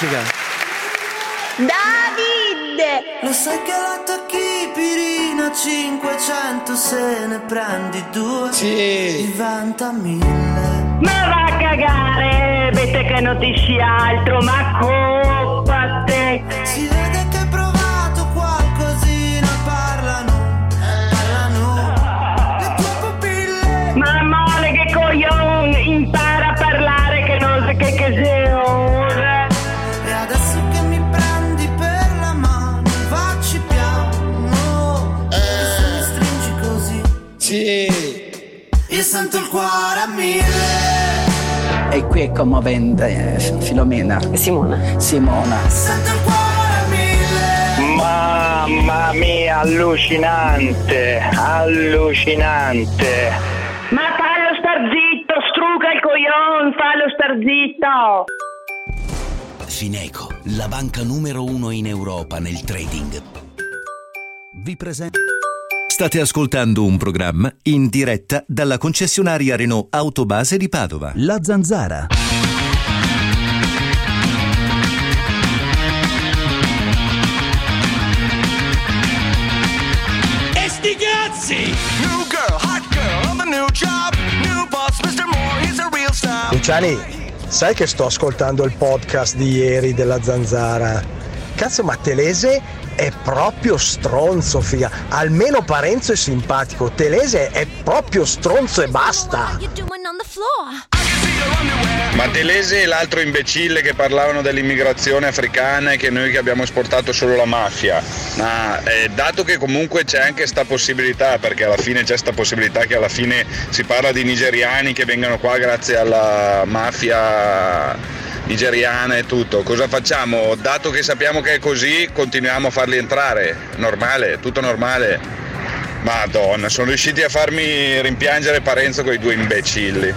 Davide! Lo sai che la tocchi pirina 500 se ne prendi 2 diventa 1000. Ma va a cagare, vede che non ti sia altro, ma colpa a te. Si vede che hai provato qualcosina, parlano le tue pupille. Ma male che coglione, impara a parlare che non sa che sei ora. E adesso che mi prendi per la mano, facci piano, se mi stringi così. Io sento il cuore a 1000. E qui è commovente, Filomena. Simona. Sento il cuore a 1000. Mamma mia, allucinante. Ma fallo star zitto, struca il coglion, fallo star zitto. Fineco, la banca numero 1 in Europa nel trading. Vi presenta. State ascoltando un programma in diretta dalla concessionaria Renault Autobase di Padova. La Zanzara. ragazzi! Luciani, sai che sto ascoltando il podcast di ieri della Zanzara? Cazzo, ma Telese è proprio stronzo, figa. Almeno Parenzo è simpatico. Telese è proprio stronzo e basta. Ma Telese e l'altro imbecille che parlavano dell'immigrazione africana e che noi che abbiamo esportato solo la mafia. Ma dato che comunque c'è anche sta possibilità, perché alla fine c'è sta possibilità che alla fine si parla di nigeriani che vengono qua grazie alla mafia nigeriana e tutto, cosa facciamo? Dato che sappiamo che è così, continuiamo a farli entrare. Normale, tutto normale. Madonna, sono riusciti a farmi rimpiangere Parenzo con i due imbecilli.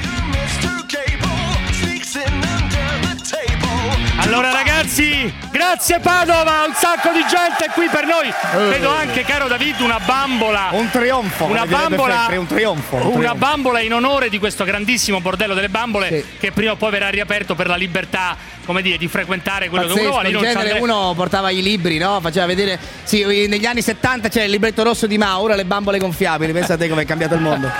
Allora ragazzi, grazie Padova, un sacco di gente qui per noi. Vedo anche, caro David, una bambola. Un trionfo. Una bambola, un trionfo. Una bambola in onore di questo grandissimo bordello delle bambole, sì, che prima o poi verrà riaperto per la libertà, come dire, di frequentare quello che uno vuole. In genere uno portava i libri, no? Faceva vedere. Sì, negli anni 70 c'era il libretto rosso di Mao, ora le bambole gonfiabili. Pensate come è cambiato il mondo.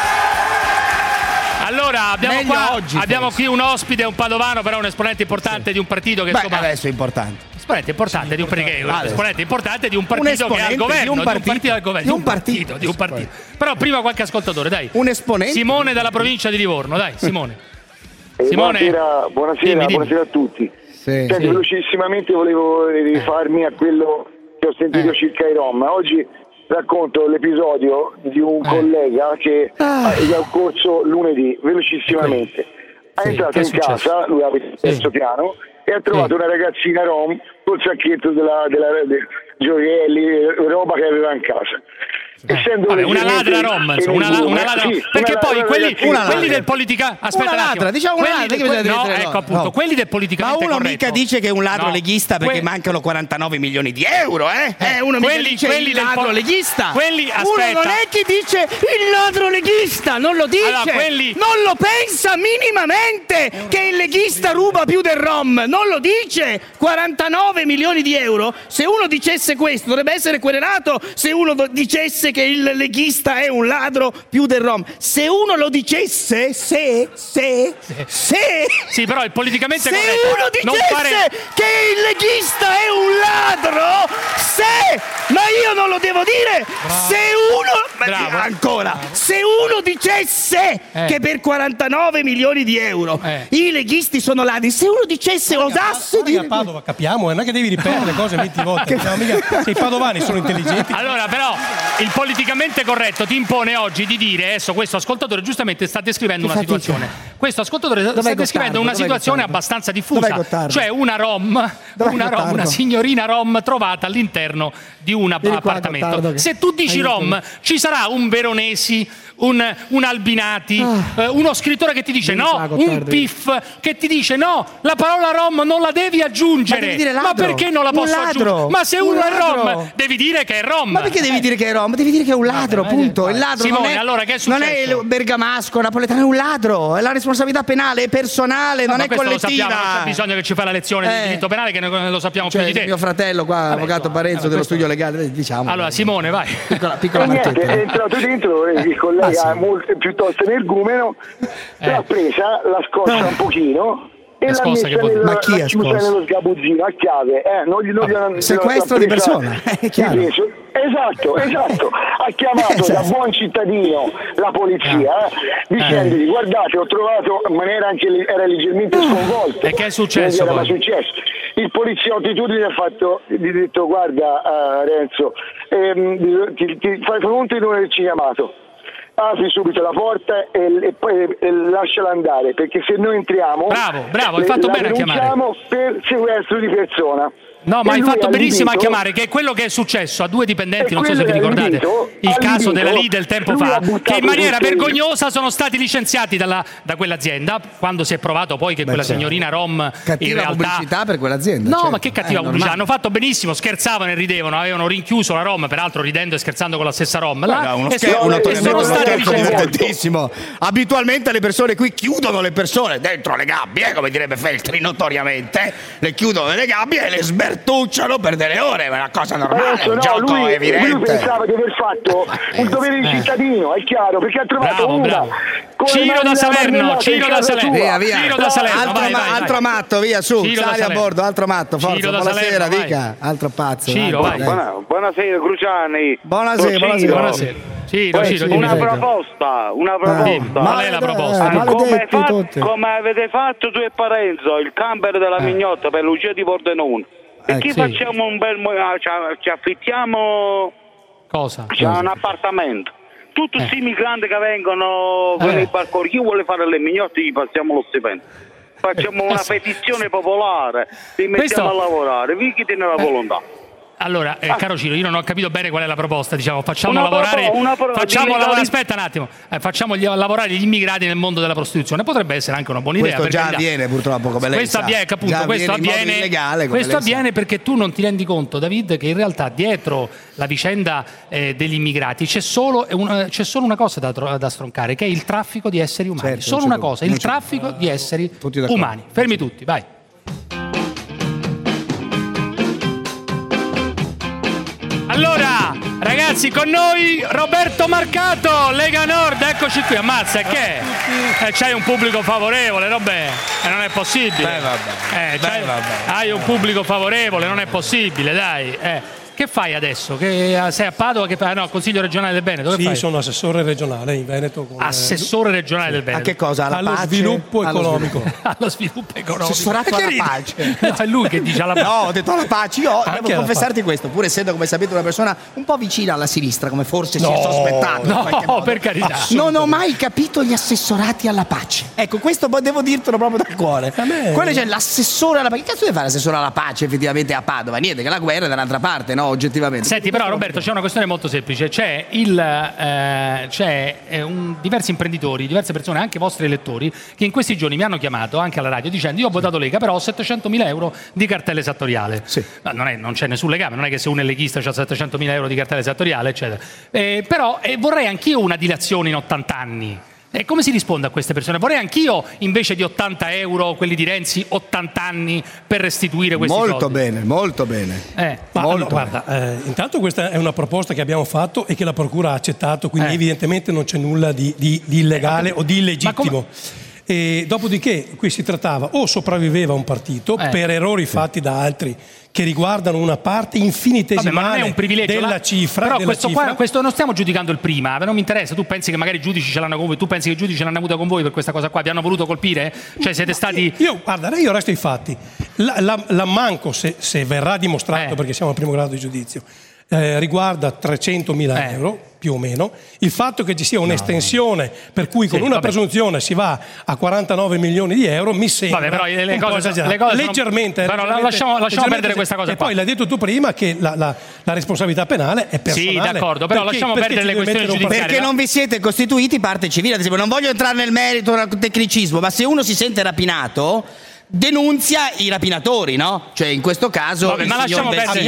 Allora, abbiamo qui un ospite, un padovano, però un esponente importante di un partito che insomma adesso è importante. Esponente importante di un esponente importante di un partito che è al governo, di un partito. Però prima qualche ascoltatore, dai. Un esponente. Simone dalla provincia di Livorno, dai, Simone. Simone. Buonasera a tutti. Velocissimamente volevo rifarmi a quello che ho sentito circa i Rom. Oggi racconto l'episodio di un collega che gli ha occorso lunedì, velocissimamente. È entrato in casa, lui abita al terzo piano, e ha trovato una ragazzina rom col sacchetto della gioielli, roba che aveva in casa. Una ladra rom, una ladra, perché poi quelli del politica, aspetta, una ladra, diciamo una ladra, ecco appunto, quelli del politicamente corretto. Ma uno mica dice che è un ladro leghista perché mancano 49 milioni di euro, uno dice il ladro leghista. Uno non è che dice il ladro leghista, non lo dice. Allora, non lo pensa minimamente che il leghista ruba più del rom, non lo dice. 49 milioni di euro. Se uno dicesse questo dovrebbe essere querelato. Se uno dicesse che il leghista è un ladro più del rom, se uno lo dicesse, se sì, però è politicamente corretto. Se uno dicesse che il leghista è un ladro, ma io non lo devo dire. Se uno dicesse che per 49 milioni di euro i leghisti sono ladri, se uno dicesse, osasse dire, a Padova capiamo, non è che devi ripetere le cose 20 volte. Se i padovani sono intelligenti. Allora, però il politicamente corretto ti impone oggi di dire, adesso questo ascoltatore giustamente sta descrivendo una situazione. Questo ascoltatore sta descrivendo una situazione abbastanza diffusa, cioè una signorina rom trovata all'interno di un appartamento. Se tu dici rom, ci sarà un Veronesi, un Albinati, uno scrittore che ti dice no, un Piff che ti dice no, la parola rom non la devi aggiungere. Ma perché non la posso aggiungere? Ma se uno è rom, devi dire che è rom. Ma perché devi dire che è rom? Devi dire che è un ladro, punto. Il ladro Simone, allora, che è successo? Non è il bergamasco napoletano, è un ladro. È la responsabilità penale, è personale, non è collettiva. Lo sappiamo, non c'è bisogno che ci fa la lezione di diritto penale, che lo sappiamo più di te. Mio fratello qua, avvocato Parenzo dello studio legale, diciamo. Allora Simone, vai. Piccola niente, è entrato dentro il collega molto piuttosto energumeno, l'ha presa, l'ha scossa un pochino e l'ha messa nello sgabuzzino a chiave. Sequestro di persona, è chiaro. Esatto. Ha chiamato da buon cittadino la polizia dicendogli guardate, ho trovato, ma era leggermente sconvolto. E che è successo? Non era successo. Il poliziotto gli ha detto guarda Renzo, ti fai pronto il numero che ci hai chiamato. Apri subito la porta e poi lasciala andare, perché se noi entriamo bravo, hai fatto bene a chiamare per sequestro di persona. No, ma hai fatto benissimo a chiamare, che è quello che è successo a due dipendenti, non so se vi ricordate, il caso della Lidl tempo fa, che in maniera vergognosa sono stati licenziati da quell'azienda, quando si è provato poi che quella signorina rom cattiva in realtà pubblicità per quell'azienda. No, ma che cattiva pubblicità, hanno fatto benissimo, scherzavano e ridevano, avevano rinchiuso la rom, peraltro ridendo e scherzando con la stessa rom. Sono stati divertentissimo. Abitualmente le persone qui chiudono le persone dentro le gabbie, come direbbe Feltri notoriamente, le chiudono nelle gabbie e le sbertolano sbertucciano per delle ore, è una cosa normale, adesso, un gioco evidente. Lui pensava di aver fatto un dovere di cittadino, è chiaro, perché ha trovato una. Ciro da Salerno, Ciro da Salerno. Via. Ciro da Salerno, altro matto, via, su, Ciro sali a bordo, altro matto, forza, Ciro da buonasera, Salerno, dica, altro pazzo. Ciro, vai. Buonasera, Cruciani. Buonasera. Ciro, una proposta. Qual è la proposta? Come avete fatto tu e Parenzo, il camper della Mignotta per l'Ugia di Pordenone. Perché facciamo un bel ci affittiamo un appartamento. Tutti questi migranti che vengono con i barconi, chi vuole fare le mignotte gli passiamo lo stipendio. Facciamo una petizione popolare, li mettiamo a lavorare, vi chi tiene la volontà. Allora, caro Ciro, io non ho capito bene qual è la proposta, diciamo, facciamo lavorare aspetta un attimo, facciamo lavorare gli immigrati nel mondo della prostituzione, potrebbe essere anche una buona idea. Questo già avviene purtroppo, come lei sa. Questo avviene perché tu non ti rendi conto, David, che in realtà dietro la vicenda degli immigrati c'è solo una cosa da stroncare, che è il traffico di esseri umani. Certo, solo una cosa, il traffico di esseri umani. Fermi tutti, vai. Allora, ragazzi, con noi Roberto Marcato, Lega Nord, eccoci qui, ammazza, che c'hai un pubblico favorevole, non è possibile. Hai un pubblico favorevole, non è possibile, dai. Che fai adesso? Che sei a Padova? Consiglio regionale del Veneto? Dove fai? Sono assessore regionale in Veneto. Assessore regionale del Veneto. A che cosa? Allo sviluppo economico. Allo sviluppo economico. Assessorato alla pace. No, è lui che dice alla pace. No, ho detto alla pace. Io devo confessarti questo, pur essendo, come sapete, una persona un po' vicina alla sinistra, come forse si è sospettato. No, per carità. Non ho mai capito gli assessorati alla pace. Ecco, questo devo dirtelo proprio dal cuore. Quello c'è l'assessore alla pace. Che cazzo deve fare l'assessore alla pace effettivamente a Padova? Niente, che la guerra è dall'altra parte, no? Oggettivamente. Senti, però Roberto, c'è una questione molto semplice. C'è diversi imprenditori, diverse persone, anche vostri elettori, che in questi giorni mi hanno chiamato anche alla radio dicendo: io ho votato Lega, però ho 700.000 euro di cartella esattoriale. Sì. Non c'è nessun legame, non è che se uno è leghista c'ha 700.000 euro di cartella esattoriale, eccetera. Però vorrei anch'io una dilazione in 80 anni. E come si risponde a queste persone? Vorrei anch'io, invece di 80 euro, quelli di Renzi, 80 anni per restituire questi soldi. Molto bene. Guarda, intanto questa è una proposta che abbiamo fatto e che la Procura ha accettato, quindi evidentemente non c'è nulla di illegale o di illegittimo. E dopodiché qui si trattava o sopravviveva un partito per errori fatti da altri che riguardano una parte infinitesimale ma non è un privilegio, della cifra. Però questo non stiamo giudicando il prima, non mi interessa. Tu pensi che magari i giudici ce l'hanno con voi? Tu pensi che i giudici l'hanno avuta con voi per questa cosa qua? Vi hanno voluto colpire? Cioè siete stati... Io resto ai fatti. L'ammanco, se verrà dimostrato, perché siamo al primo grado di giudizio, riguarda 300.000 euro più o meno. Il fatto che ci sia un'estensione per cui con una presunzione si va a 49 milioni di euro mi sembra però le cose leggermente. Però lasciamo perdere questa cosa. E poi l'hai detto tu prima che la responsabilità penale è personale. Sì, d'accordo, però lasciamo perdere le questioni giudiziarie. Perché non vi siete costituiti parte civile. Ad esempio, non voglio entrare nel merito del tecnicismo, ma se uno si sente rapinato, denunzia i rapinatori, no? Cioè in questo caso ma lasciamo perdere.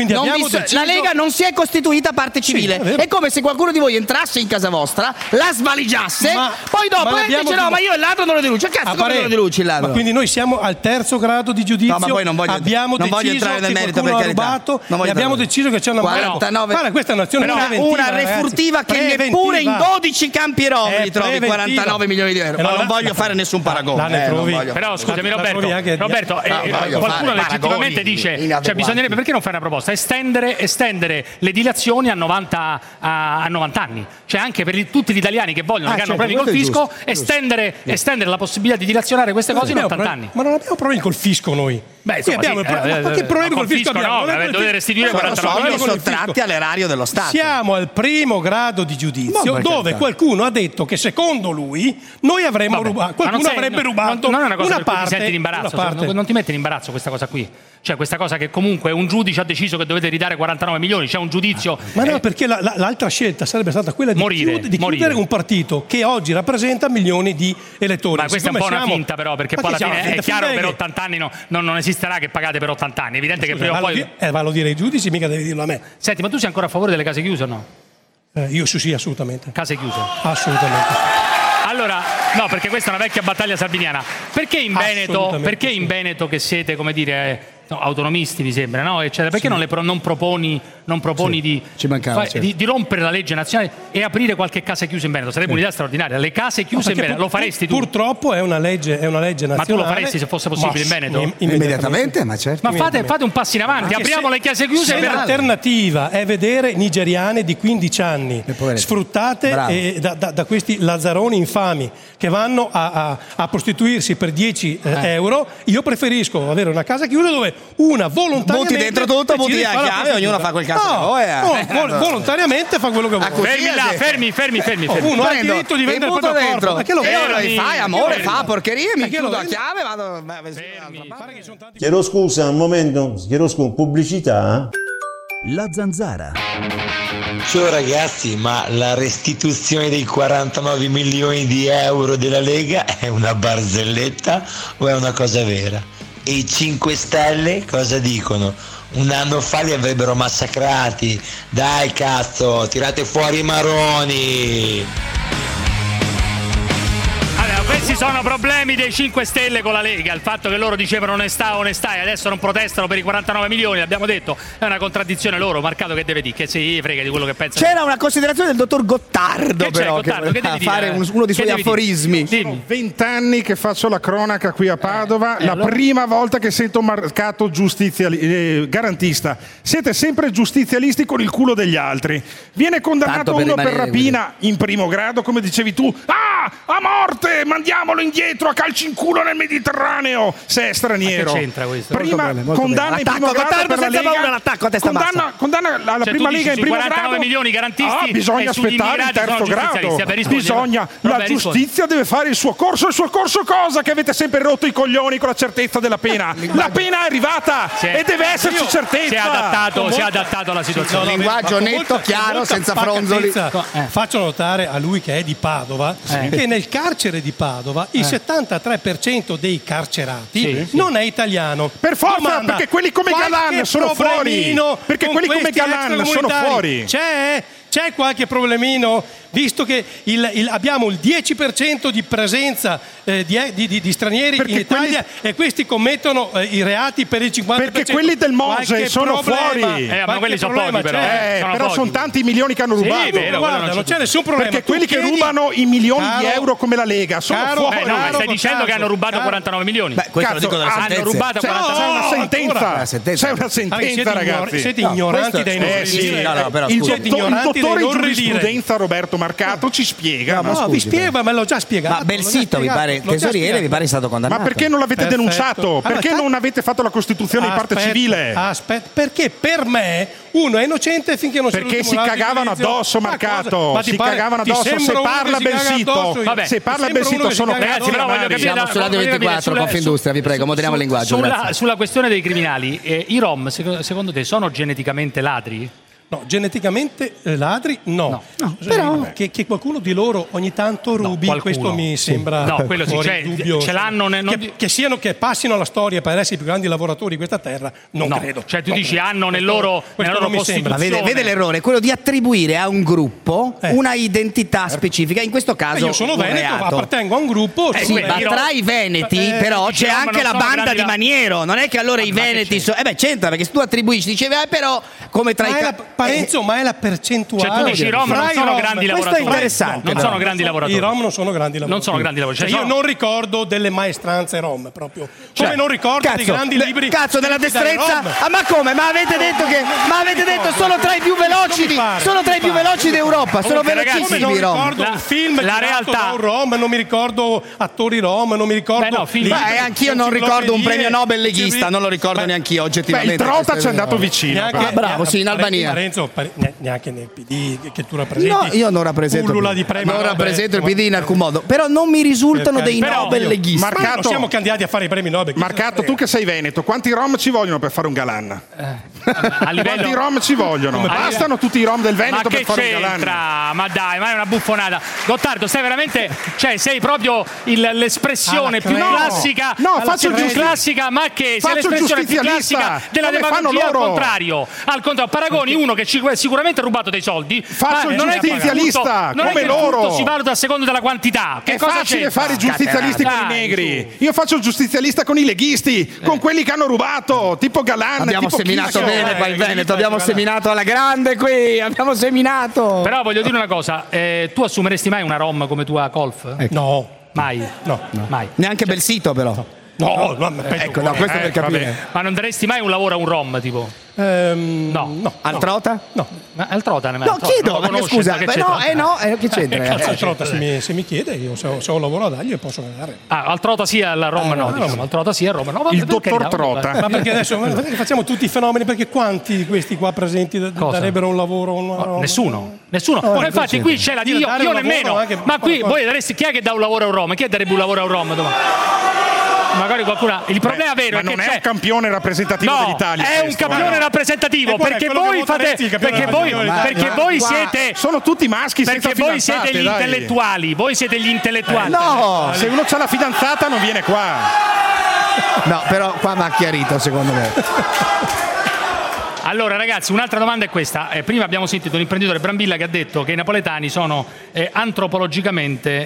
La Lega non si è costituita parte civile. È come se qualcuno di voi entrasse in casa vostra, la svaligiasse, poi dopo dice no, ma io il ladro non lo denuncio. Cazzo, come non lo denunci il ladro? Ma quindi noi siamo al terzo grado di giudizio. No, ma poi non voglio entrare nel merito, per carità. Abbiamo deciso che c'è una 49. Guarda, questa è un'azione preventiva, una refurtiva che neppure in 12 campi rom trovi 49 milioni di euro. Ma non voglio fare nessun paragone. Però scusami Roberto, qualcuno legittimamente dice, cioè bisognerebbe, perché non fare una proposta? Estendere le dilazioni a 90 anni, cioè anche per tutti gli italiani che vogliono, che hanno problemi col fisco, estendere la possibilità di dilazionare queste cose in 80 anni. Ma non abbiamo problemi col fisco noi. Abbiamo che problemi col fisco abbiamo? Dovete restituire 49 milioni sottratti all'erario dello Stato. Siamo al primo grado di giudizio dove qualcuno ha detto che secondo lui noi avremmo rubato, qualcuno avrebbe rubato una parte. Non ti mette in imbarazzo questa cosa qui? Cioè questa cosa che comunque un giudice ha deciso che dovete ridare 49 milioni, c'è un giudizio... Ma no, perché l'altra scelta sarebbe stata quella di chiudere un partito che oggi rappresenta milioni di elettori. Ma questa è un po' una finta però, perché poi alla fine è chiaro che per 80 anni non esisterà che pagate per 80 anni, è evidente che prima o poi... Vallo a dire ai giudici, mica devi dirlo a me. Senti, ma tu sei ancora a favore delle case chiuse o no? Io sì, assolutamente. Case chiuse? Assolutamente. Allora, no, perché questa è una vecchia battaglia salviniana. Perché in Veneto che siete, come dire, autonomisti mi sembra, no? Eccetera. Perché non proponi di rompere la legge nazionale e aprire qualche casa chiusa in Veneto? Sarebbe un'idea straordinaria. Le case chiuse in Veneto, lo faresti tu? Purtroppo è una legge nazionale. Ma tu lo faresti se fosse possibile in Veneto? Immediatamente, ma certo. Ma fate un passo in avanti, apriamo le case chiuse. L'alternativa è vedere nigeriane di 15 anni sfruttate da questi lazzaroni infami che vanno a prostituirsi per 10 euro. Io preferisco avere una casa chiusa dove una volontariamente butti dentro tutto, butti la chiave, ognuno fa quel cazzo che vuole. Volontariamente fa quello che vuole. Fermi. Uno ha il diritto di vendere il proprio corpo. Perché lo fai, amore, fa porcherie, mi chiudo la chiave, vado. Chiedo scusa un momento, pubblicità. La Zanzara. Ciao ragazzi, ma la restituzione dei 49 milioni di euro della Lega è una barzelletta o è una cosa vera? E i 5 Stelle cosa dicono? Un anno fa li avrebbero massacrati. Dai cazzo, tirate fuori i maroni. Questi sono problemi dei 5 Stelle con la Lega, il fatto che loro dicevano onestà e adesso non protestano per i 49 milioni, l'abbiamo detto, è una contraddizione loro. Marcato che deve dire? Che si frega di quello che pensa. C'era una considerazione del dottor Gottardo, che fare uno dei suoi aforismi. Sono 20 anni che faccio la cronaca qui a Padova, prima volta che sento un marcato garantista. Siete sempre giustizialisti con il culo degli altri. Viene condannato uno per rapina in primo grado, come dicevi tu. A morte! Mandiamolo indietro a calci in culo nel Mediterraneo se è straniero. Ma che c'entra questo? Prima condanna in primo grado per la Lega. L'attacco a testa bassa. Condanna la prima Lega in primo grado. 49 milioni garantisti. Bisogna aspettare il terzo grado. La giustizia deve fare il suo corso. Il suo corso cosa? Che avete sempre rotto i coglioni con la certezza della pena. La pena è arrivata e deve esserci certezza. Si è adattato alla situazione. Linguaggio netto, chiaro, senza fronzoli. Faccio notare a lui che è di Padova che nel carcere di Padova il 73% dei carcerati non è italiano. Per forza, perché quelli come Galan sono fuori. Perché quelli come Galan sono fuori. C'è qualche problemino, visto che abbiamo il 10% di presenza di stranieri in Italia e questi commettono i reati per il 50%. Perché quelli del Mose sono fuori. Ma quelli sono pochi però sono tanti milioni che hanno rubato. Sì, guarda, non c'è nessun problema. Perché quelli che rubano i milioni di euro come la Lega sono fuori. No, stai dicendo che hanno rubato 49 milioni. Questo lo dico dalla sentenza. Hanno rubato 49 milioni. C'è una sentenza, ragazzi. Siete ignoranti dai nostri. Il dottore in giurisprudenza Roberto Marcato ci spiega. Vi spiega, me l'ho già spiegato. Ma Belsito, mi pare, tesoriere, mi pare è stato condannato. Ma perché non l'avete denunciato? Perché non avete fatto la costituzione di parte civile? Aspetta, perché per me uno è innocente finché non perché si cagavano addosso, Marcato. Si cagavano addosso. Se parla Belsito sono ragazzi, però voglio capire. Siamo su Radio 24, Confindustria, vi prego, moderiamo il linguaggio. Sulla questione dei criminali, i Rom secondo te sono geneticamente ladri? No, geneticamente ladri no. Però che qualcuno di loro ogni tanto rubi, questo mi sembra quello fuori dubbio. Ce l'hanno che passino alla storia per essere i più grandi lavoratori di questa terra, non credo. Cioè tu dici hanno nella loro costituzione. Vede l'errore, quello di attribuire a un gruppo una identità specifica, in questo caso io sono veneto, appartengo a un gruppo. Ma tra i veneti però c'è anche la banda di Maniero, non è che allora i veneti c'entra, perché se tu attribuisci dicevi però come tra i Parenzo, ma è la percentuale. Cioè tu dici i Rom non sono grandi lavoratori. Questo è interessante. Non sono grandi lavoratori. I Rom non sono grandi lavoratori. Io non ricordo delle maestranze Rom proprio. Come non ricordo dei grandi libri. Cazzo della destrezza. Ma come? Ma avete detto sono tra i più veloci d'Europa. Sono velocissimi i Rom. Non ricordo un film girato da un Rom, non mi ricordo attori Rom, non mi ricordo. Anch'io non ricordo un premio Nobel leghista, non lo ricordo neanch'io oggettivamente. Il Trota ci è andato vicino. Bravo, sì, in Albania. Neanche nel PD che tu rappresenti. No, io non rappresento il PD in alcun modo, però non mi risultano dei Nobel leghisti. Marcato, non siamo candidati a fare i premi Nobel. Marcato, tu che sei veneto, quanti Rom ci vogliono per fare un Galan? Quanti Rom ci vogliono? Bastano tutti i rom del Veneto per fare un c'entra? Galan. Ma dai, ma è una buffonata. Gottardo, stai veramente, cioè sei proprio l'espressione più classica. No, faccio più classica, ma che sei l'espressione più classica della demagogia al contrario. Al contrario, paragoni uno che sicuramente ha rubato dei soldi. Faccio il non giustizialista, non è come che loro. tutto si valuta a seconda della quantità. Che è cosa facile c'entra? fare i giustizialisti con i negri. Io faccio il giustizialista con i leghisti, con quelli che hanno rubato, tipo Galan. Abbiamo tipo seminato Chisio. bene qua in Veneto, abbiamo seminato alla grande qui, abbiamo seminato. Però voglio dire una cosa, tu assumeresti mai una rom come tua Colf? No. Mai? No. Mai. Neanche Belsito però. No, ecco, no, questo per capire. Vabbè. Ma non daresti mai un lavoro a un rom, tipo? No. Al Trota? No. Ma al Trota no, chiedo, perché scusa, che c'entra? Al Trota se mi chiede, io se ho un lavoro a dargli posso andare. Al Trota sì, alla Roma no, diciamo. Al Trota sì, a Roma no. Il dottor Trota. Ma perché adesso facciamo tutti i fenomeni, perché quanti di questi qua presenti darebbero un lavoro? Nessuno. Ma infatti qui c'è la io nemmeno. Ma qui voi daresti, chi è che dà un lavoro a un rom? Chi è che darebbe un lavoro a un rom domani? Magari qualcuno. Il problema vero è che non è un campione rappresentativo dell'Italia. È un campione rappresentativo perché voi fate. Perché voi siete. Sono tutti maschi senza perché voi fidanzate, siete gli intellettuali. Voi siete gli intellettuali. No, se uno c'ha la fidanzata non viene qua. No, però qua mi ha chiarito secondo me. Allora ragazzi, un'altra domanda è questa. Prima abbiamo sentito un imprenditore Brambilla che ha detto che i napoletani sono antropologicamente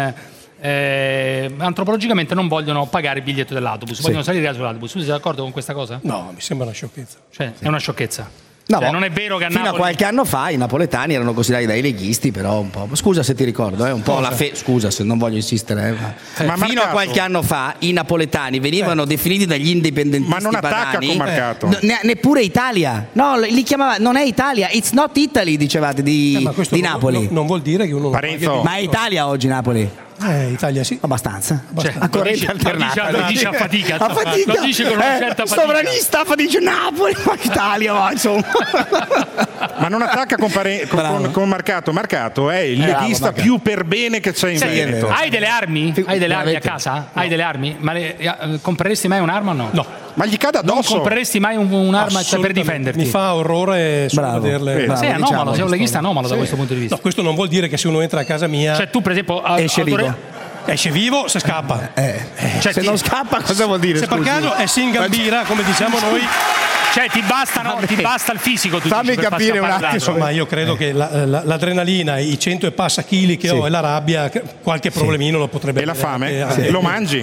non vogliono pagare il biglietto dell'autobus, vogliono salire sull'autobus. Tu sei d'accordo con questa cosa? No, mi sembra una sciocchezza. Cioè, è una sciocchezza. No, non è vero che a fino Napoli... a qualche anno fa i napoletani erano considerati dai leghisti, però un po'. Scusa se ti ricordo, un po' la scusa se non voglio insistere. Ma fino a qualche anno fa i napoletani venivano definiti dagli indipendentisti. Ma non attacca con Marcato. Neppure Italia. No, li chiamava non è Italia, it's not Italy, dicevate di Napoli. Non vuol dire che uno Ma è Italia oggi Napoli? Italia sì. Abbastanza. A corrente alternata. Lo dice a fatica. Lo dice con una certa fatica. Sovranista dice Napoli, ma Italia, insomma. Ma non attacca con Marcato. Marcato è il leghista più per bene che c'è in Veneto. Hai delle armi? Hai delle armi a casa? Hai delle armi? Ma compreresti mai un'arma o no? No. Ma gli cade addosso. Non compreresti mai un'arma per difenderti? Mi fa orrore solo vederle. Sei anomalo, sei un leghista anomalo da questo punto di vista. No, questo non vuol dire che se uno entra a casa mia. Cioè tu per esempio esce vivo se scappa. Cioè, se non scappa cosa vuol dire? Se per caso è singambira, come diciamo noi. Cioè ti basta il fisico. Fammi capire un attimo. Insomma, io credo che l'adrenalina, i 100 e passa chili che ho e la rabbia, qualche problemino lo potrebbe avere. E la fame? Lo mangi?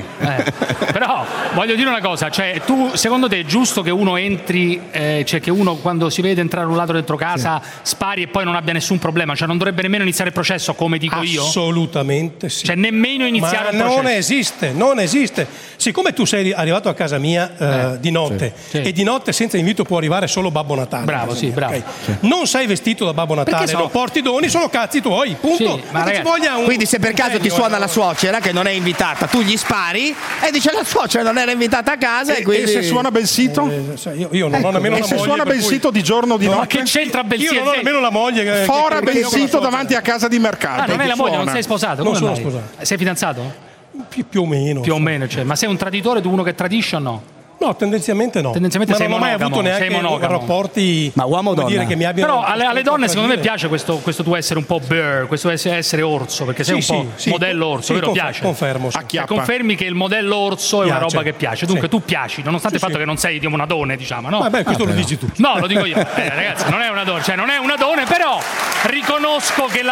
Però voglio dire una cosa, cioè tu secondo te è giusto che uno entri, cioè che uno quando si vede entrare un ladro dentro casa spari e poi non abbia nessun problema? Cioè non dovrebbe nemmeno iniziare il processo come dico io? Assolutamente sì. Cioè nemmeno iniziare il processo? Non esiste. Siccome tu sei arrivato a casa mia di notte e di notte senza invito può arrivare solo Babbo Natale. Bravo, sì, bravo. Okay. Non sei vestito da Babbo Natale, non porti doni, sono cazzi tuoi, punto. Sì, ma ragazzi, quindi se per caso ti suona la suocera che non è invitata, tu gli spari e dice la suocera non era invitata a casa e quindi... E se suona Belsito? Io non ho nemmeno la moglie. E se suona Belsito di giorno o di notte? Ma che c'entra Belsito? Io non ho nemmeno la moglie. Fora Belsito davanti a casa di Mercato. Non è la moglie, non sei sposato? Non sono sposato. Sei fidanzato? Più o meno. Più o meno, cioè. Ma sei un traditore, tu uno che tradisce o no? No, tendenzialmente no. Tendenzialmente ma non ho mai avuto neanche rapporti. Ma uomo o donna? Dire che mi abbiano però alle donne secondo me piace questo tuo essere un po' bear, questo essere orso, perché sei un po' modello orso, vero? Piace. Confermo. Confermi che il modello orso è una roba che piace. Dunque tu piaci, nonostante il fatto che non sei un adone, diciamo, no? Vabbè, questo lo dici tu. No, lo dico io. Ragazzi, non è un adone, cioè non è un adone, però riconosco che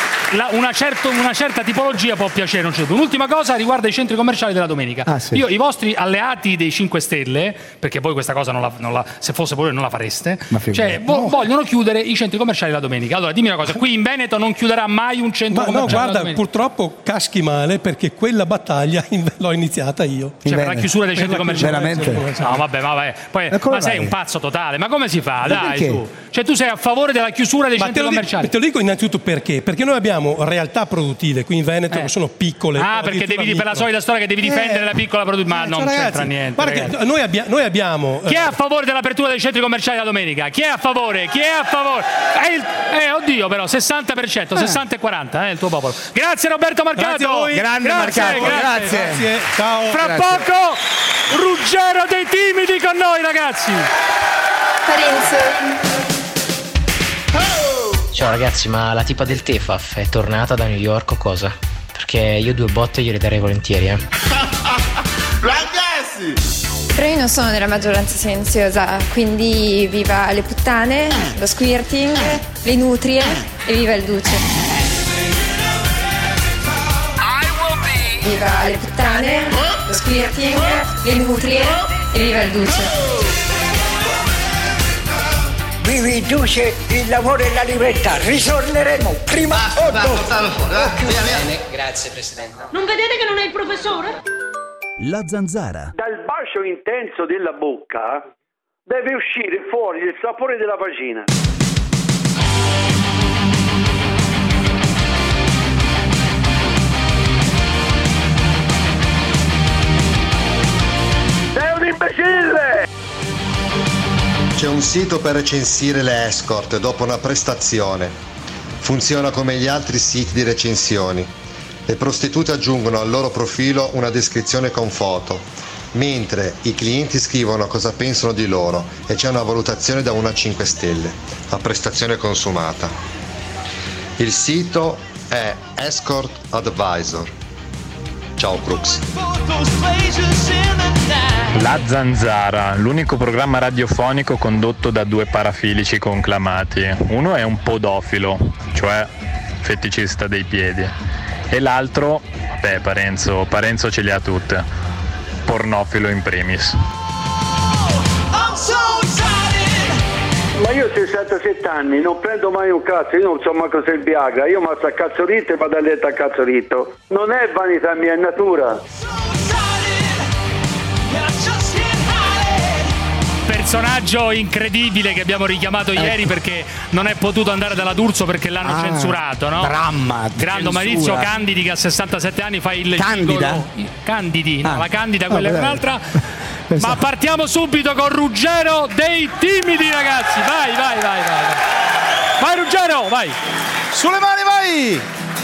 una certa tipologia può piacere. Un'ultima cosa riguarda i centri commerciali della domenica. I vostri alleati dei 5 Stelle, perché voi questa cosa se fosse voi non la fareste, cioè vogliono chiudere i centri commerciali la domenica. Allora dimmi una cosa, qui in Veneto non chiuderà mai un centro commerciale? No, guarda, purtroppo caschi male perché quella battaglia l'ho iniziata io. Cioè per la chiusura dei centri commerciali? Veramente? No, vabbè. Poi, ma sei un pazzo totale, ma come si fa? Dai, tu. Cioè tu sei a favore della chiusura dei centri commerciali? Te lo dico innanzitutto perché noi abbiamo realtà produttive qui in Veneto che sono piccole. Perché per la solita storia che devi difendere la piccola produttiva, ma non c'entra niente. Guarda che noi abbiamo chi è a favore dell'apertura dei centri commerciali la domenica? Chi è a favore? Oddio, però 60%, 60 e 40 è il tuo popolo. Grazie Roberto Marcato. Grande Marcato, grazie. Ciao. Fra poco Ruggero dei Timidi con noi, ragazzi. Parenzo. Ciao ragazzi, ma la tipa del Tefaf è tornata da New York o cosa? Perché io 2 botte gliele darei volentieri, Ragazzi! Però io non sono nella maggioranza silenziosa, quindi viva le puttane, lo squirting, le nutrie e viva il duce. Viva le puttane, lo squirting, le nutrie e viva il duce. Vivi il duce, il lavoro e la libertà, ritorneremo prima o dopo. Bene, grazie Presidente. Non vedete che non è il professore? La Zanzara. Dal bacio intenso della bocca deve uscire fuori il sapore della vagina. Sei un imbecille! C'è un sito per recensire le escort dopo una prestazione. Funziona come gli altri siti di recensioni. Le prostitute aggiungono al loro profilo una descrizione con foto, mentre i clienti scrivono cosa pensano di loro e c'è una valutazione da 1 a 5 stelle, a prestazione consumata. Il sito è Escort Advisor. Ciao Crux. La Zanzara, l'unico programma radiofonico condotto da 2 parafilici conclamati. Uno è un podofilo, cioè feticista dei piedi. E l'altro, Parenzo ce le ha tutte, pornofilo in primis. Ma io ho 67 anni, non prendo mai un cazzo, io non so manco se il Viagra, io mazzo a cazzo ritto e vado a letto a cazzo ritto. Non è vanità mia, è natura. Personaggio incredibile che abbiamo richiamato ieri perché non è potuto andare dalla D'Urso perché l'hanno censurato, no? Dramma. Grande Maurizio Candidi che a 67 anni fa il Candida? Candidi, no, la Candida quella è un'altra. Ma partiamo subito con Ruggero dei Timidi, ragazzi. Vai. Vai Ruggero, vai. Sulle mani, vai.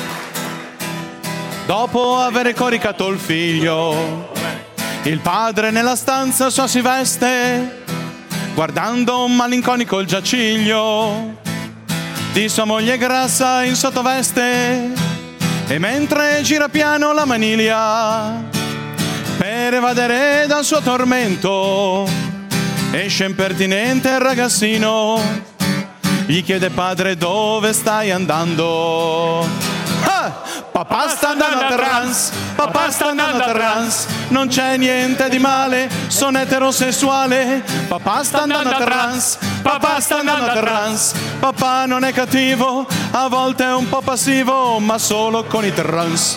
Dopo aver coricato il figlio, il padre nella stanza sua si veste, guardando un malinconico il giaciglio di sua moglie grassa in sottoveste, e mentre gira piano la maniglia per evadere dal suo tormento, esce impertinente il ragazzino, gli chiede: padre, dove stai andando? Papà sta andando a trans, papà sta andando a trans, non c'è niente di male, sono eterosessuale. Papà sta andando a trans, papà sta andando a trans, papà non è cattivo, a volte è un po' passivo, ma solo con i trans,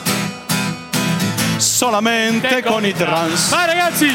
solamente con i trans. Vai ragazzi!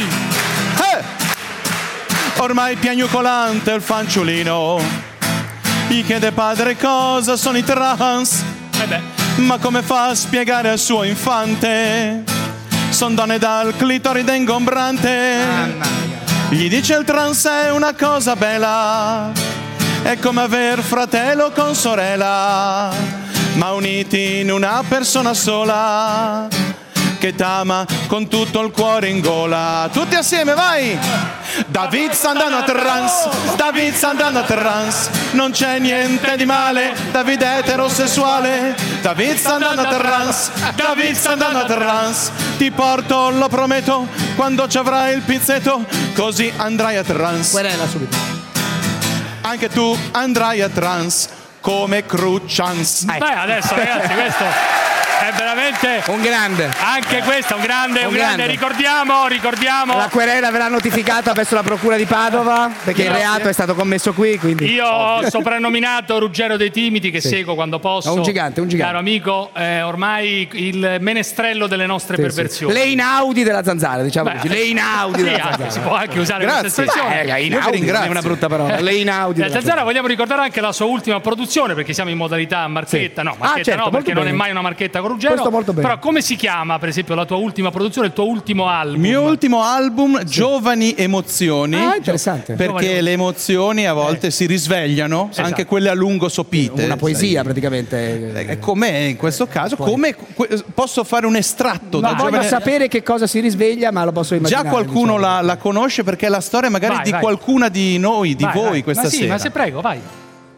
Ormai piagnucolante il fanciullino, gli chiede: padre, cosa sono i trans? Ma come fa a spiegare al suo infante? Son donne dal clitoride ingombrante. Gli dice: il trans è una cosa bella, è come aver fratello con sorella, ma uniti in una persona sola, che t'ama con tutto il cuore in gola. Tutti assieme, vai! David sta andando a trans, David sta andando a trans, non c'è niente di male, David è eterosessuale. David sta andando a trans, David sta andando a trans, ti porto, lo prometto, quando ci avrai il pizzetto, così andrai a trans. Querela subito. Anche tu andrai a trans, come Crucians. Beh, adesso ragazzi, questo è veramente un grande. Anche questo è un grande. Ricordiamo. La querela verrà notificata presso la procura di Padova perché il reato è stato commesso qui, quindi. Io ho soprannominato Ruggero dei Timidi, che seguo quando posso. Un gigante. Caro amico, ormai il menestrello delle nostre perversioni. Le Inaudi della Zanzara, diciamo così. Le Inaudi della Zanzara. Si può anche usare questa espressione. Inaudi non è una brutta parola. Le Inaudi della Zanzara. Vogliamo ricordare anche la sua ultima produzione, perché siamo in modalità marchetta. No, marchetta certo, no, perché non bene. è mai una marchetta con Ruggero. Questo molto bene. Però come si chiama, per esempio, la tua ultima produzione, il tuo ultimo album? Il mio ultimo album, Giovani Emozioni. Interessante. Perché le emozioni a volte si risvegliano, anche quelle a lungo sopite. Una poesia praticamente. Come in questo caso, come posso fare un estratto da voglio sapere che cosa si risveglia, ma lo posso immaginare. Già qualcuno la conosce, perché è la storia magari di qualcuna di noi, di voi questa sera. Ma se prego, vai.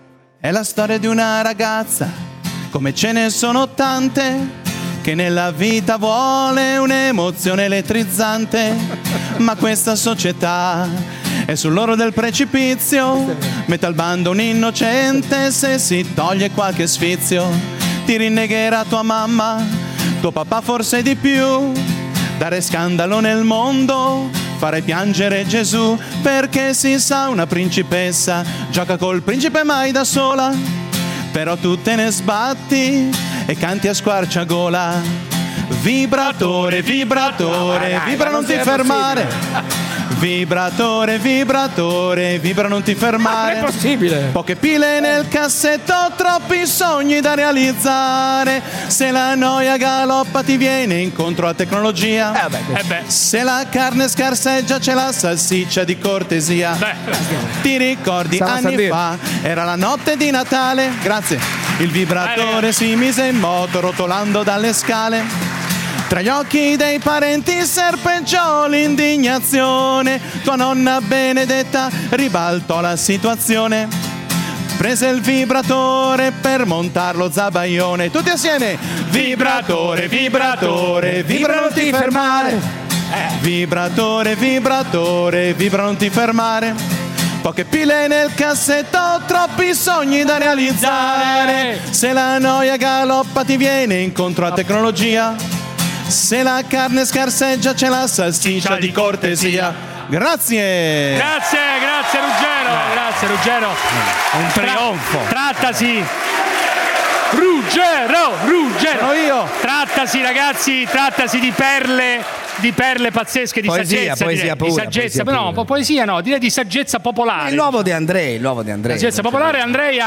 È la storia di una ragazza, come ce ne sono tante, che nella vita vuole un'emozione elettrizzante, ma questa società è sull'oro del precipizio, mette al bando un innocente se si toglie qualche sfizio. Ti rinnegherà tua mamma, tuo papà forse di più, dare scandalo nel mondo, fare piangere Gesù, perché si sa una principessa gioca col principe mai da sola, però tu te ne sbatti e canti a squarciagola. Vibratore, vibratore, vibra non ti fermare. Vibratore, vibratore, vibra non ti fermare. Non è possibile. Poche pile nel cassetto, troppi sogni da realizzare. Se la noia galoppa ti viene incontro a tecnologia. Se la carne scarseggia c'è la salsiccia di cortesia. Ti ricordi anni fa, era la notte di Natale. Grazie. Il vibratore si mise in moto rotolando dalle scale. Tra gli occhi dei parenti serpeggiò l'indignazione. Tua nonna Benedetta ribaltò la situazione. Prese il vibratore per montar lo zabaione. Tutti assieme. Vibratore, vibratore, vibra non ti fermare. Vibratore, vibratore, vibra non ti fermare. Poche pile nel cassetto, troppi sogni da realizzare. Se la noia galoppa ti viene incontro a tecnologia. Se la carne scarseggia c'è la salsiccia di cortesia. Grazie. Grazie Ruggero. Grazie Ruggero. Un trionfo. Trattasi. Ruggero. Sono io. Trattasi ragazzi, di perle pazzesche di poesia, saggezza, poesia pura, di saggezza, poesia no, pura. Poesia no, direi di saggezza popolare. Il nuovo di Andrei. Saggezza popolare,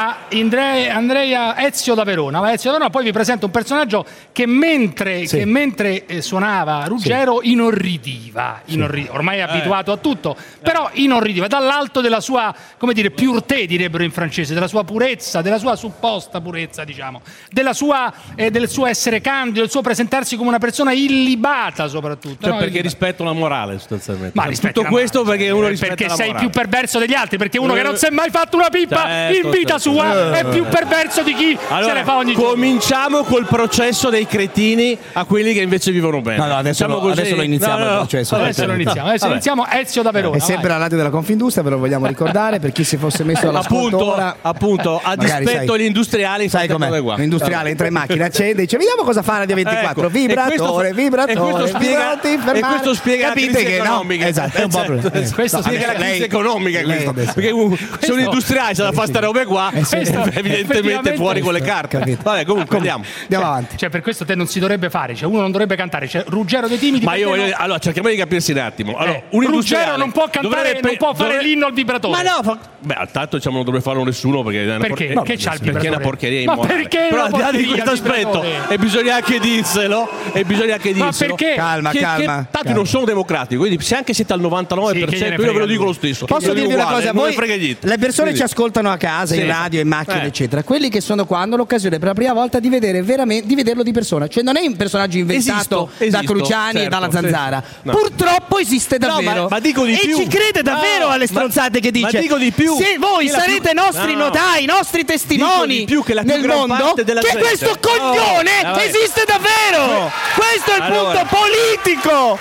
Andrea Ezio da Verona. Poi vi presento un personaggio che mentre suonava Ruggero inorridiva. Ormai è abituato a tutto, però inorridiva dall'alto della sua, come dire, pureté direbbero in francese, della sua purezza, della sua supposta purezza, diciamo, del suo essere candido, del suo presentarsi come una persona illibata soprattutto. Cioè, perché rispetto alla morale sostanzialmente. Ma rispetto tutto questo perché uno rispetta perché la morale. sei più perverso degli altri, perché uno che non si è mai fatto una pippa in vita sua è più perverso di chi se ne fa ogni giorno. Cominciamo col processo dei cretini a quelli che invece vivono bene. No, adesso lo iniziamo il processo. Adesso iniziamo Ezio da Verona. È sempre la radio della Confindustria, ve lo vogliamo ricordare per chi si fosse messo all'ascolto ora. Appunto, a dispetto degli industriali, sai com'è? L'industriale entra in macchina, accende e dice vediamo cosa fa Radio 24. Ecco, vibratore. E questo spiega capite la crisi che economica. No? Esatto, è un po' questo spiega la crisi economica. Perché sono industriali, c'è da fare queste robe qua, evidentemente fuori con le carte. Vabbè, comunque andiamo avanti. Cioè, per questo te non si dovrebbe fare, cioè uno non dovrebbe cantare, cioè Ruggero dei Timidi. Ma allora cerchiamo di capirsi un attimo. Allora, un Ruggero non può cantare, non può fare l'inno al vibratore. Ma no, tanto diciamo non dovrebbe farlo nessuno perché è una perché? Che c'ha il vibratore? Perché è una porcheria Ma immorale. perché? Però al di là di questo aspetto e bisogna anche dirselo. Ma perché? Calma. Tanto non sono democratico, quindi se anche siete al 99%, io ve lo dico lo stesso. Posso dirvi una cosa? Voi, le persone ci ascoltano a casa, in radio, in macchina, eccetera. Quelli che sono qua hanno l'occasione per la prima volta di vedere veramente, di vederlo di persona. Cioè non è un personaggio inventato da Cruciani e dalla Zanzara. No. Purtroppo esiste davvero. No, ma dico di più. E ci crede davvero alle stronzate che dice. Ma dico di più. Se voi sarete nostri notai, nostri testimoni nel mondo, che questo coglione esiste davvero. Questo è il punto politico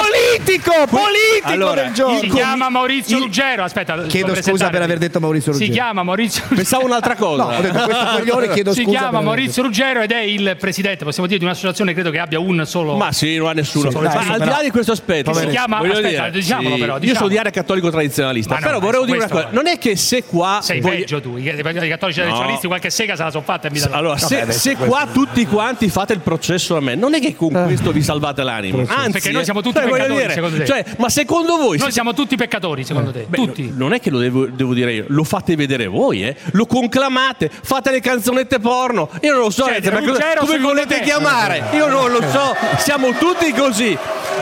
del giorno. Si chiama Maurizio Ruggero. Aspetta, chiedo scusa per aver detto Maurizio Ruggero. Si chiama Maurizio Ruggero. Pensavo un'altra cosa. No, ho detto questo coglione, chiedo scusa. Si chiama Maurizio Ruggero ed è il presidente, possiamo dire, di un'associazione, credo che abbia un solo. Ma sì, non ha nessuno. Ma al di là di questo aspetto, si chiama, diciamolo però. Io sono di area cattolico tradizionalista, però vorrei dire una cosa. Non è che se qua sei peggio tu, i cattolici tradizionalisti qualche sega se la sono fatta e mi allora, se qua tutti quanti fate il processo a me, non è che con questo vi salvate l'anima. Anzi, perché noi siamo tutti peccatori, secondo te. Cioè, ma secondo voi noi siamo tutti peccatori, secondo te? Tutti. Non è che lo devo dire io, lo fate vedere voi, lo conclamate, fate le canzonette porno. Io non lo so, cioè, come volete chiamare? Io non lo so, siamo tutti così.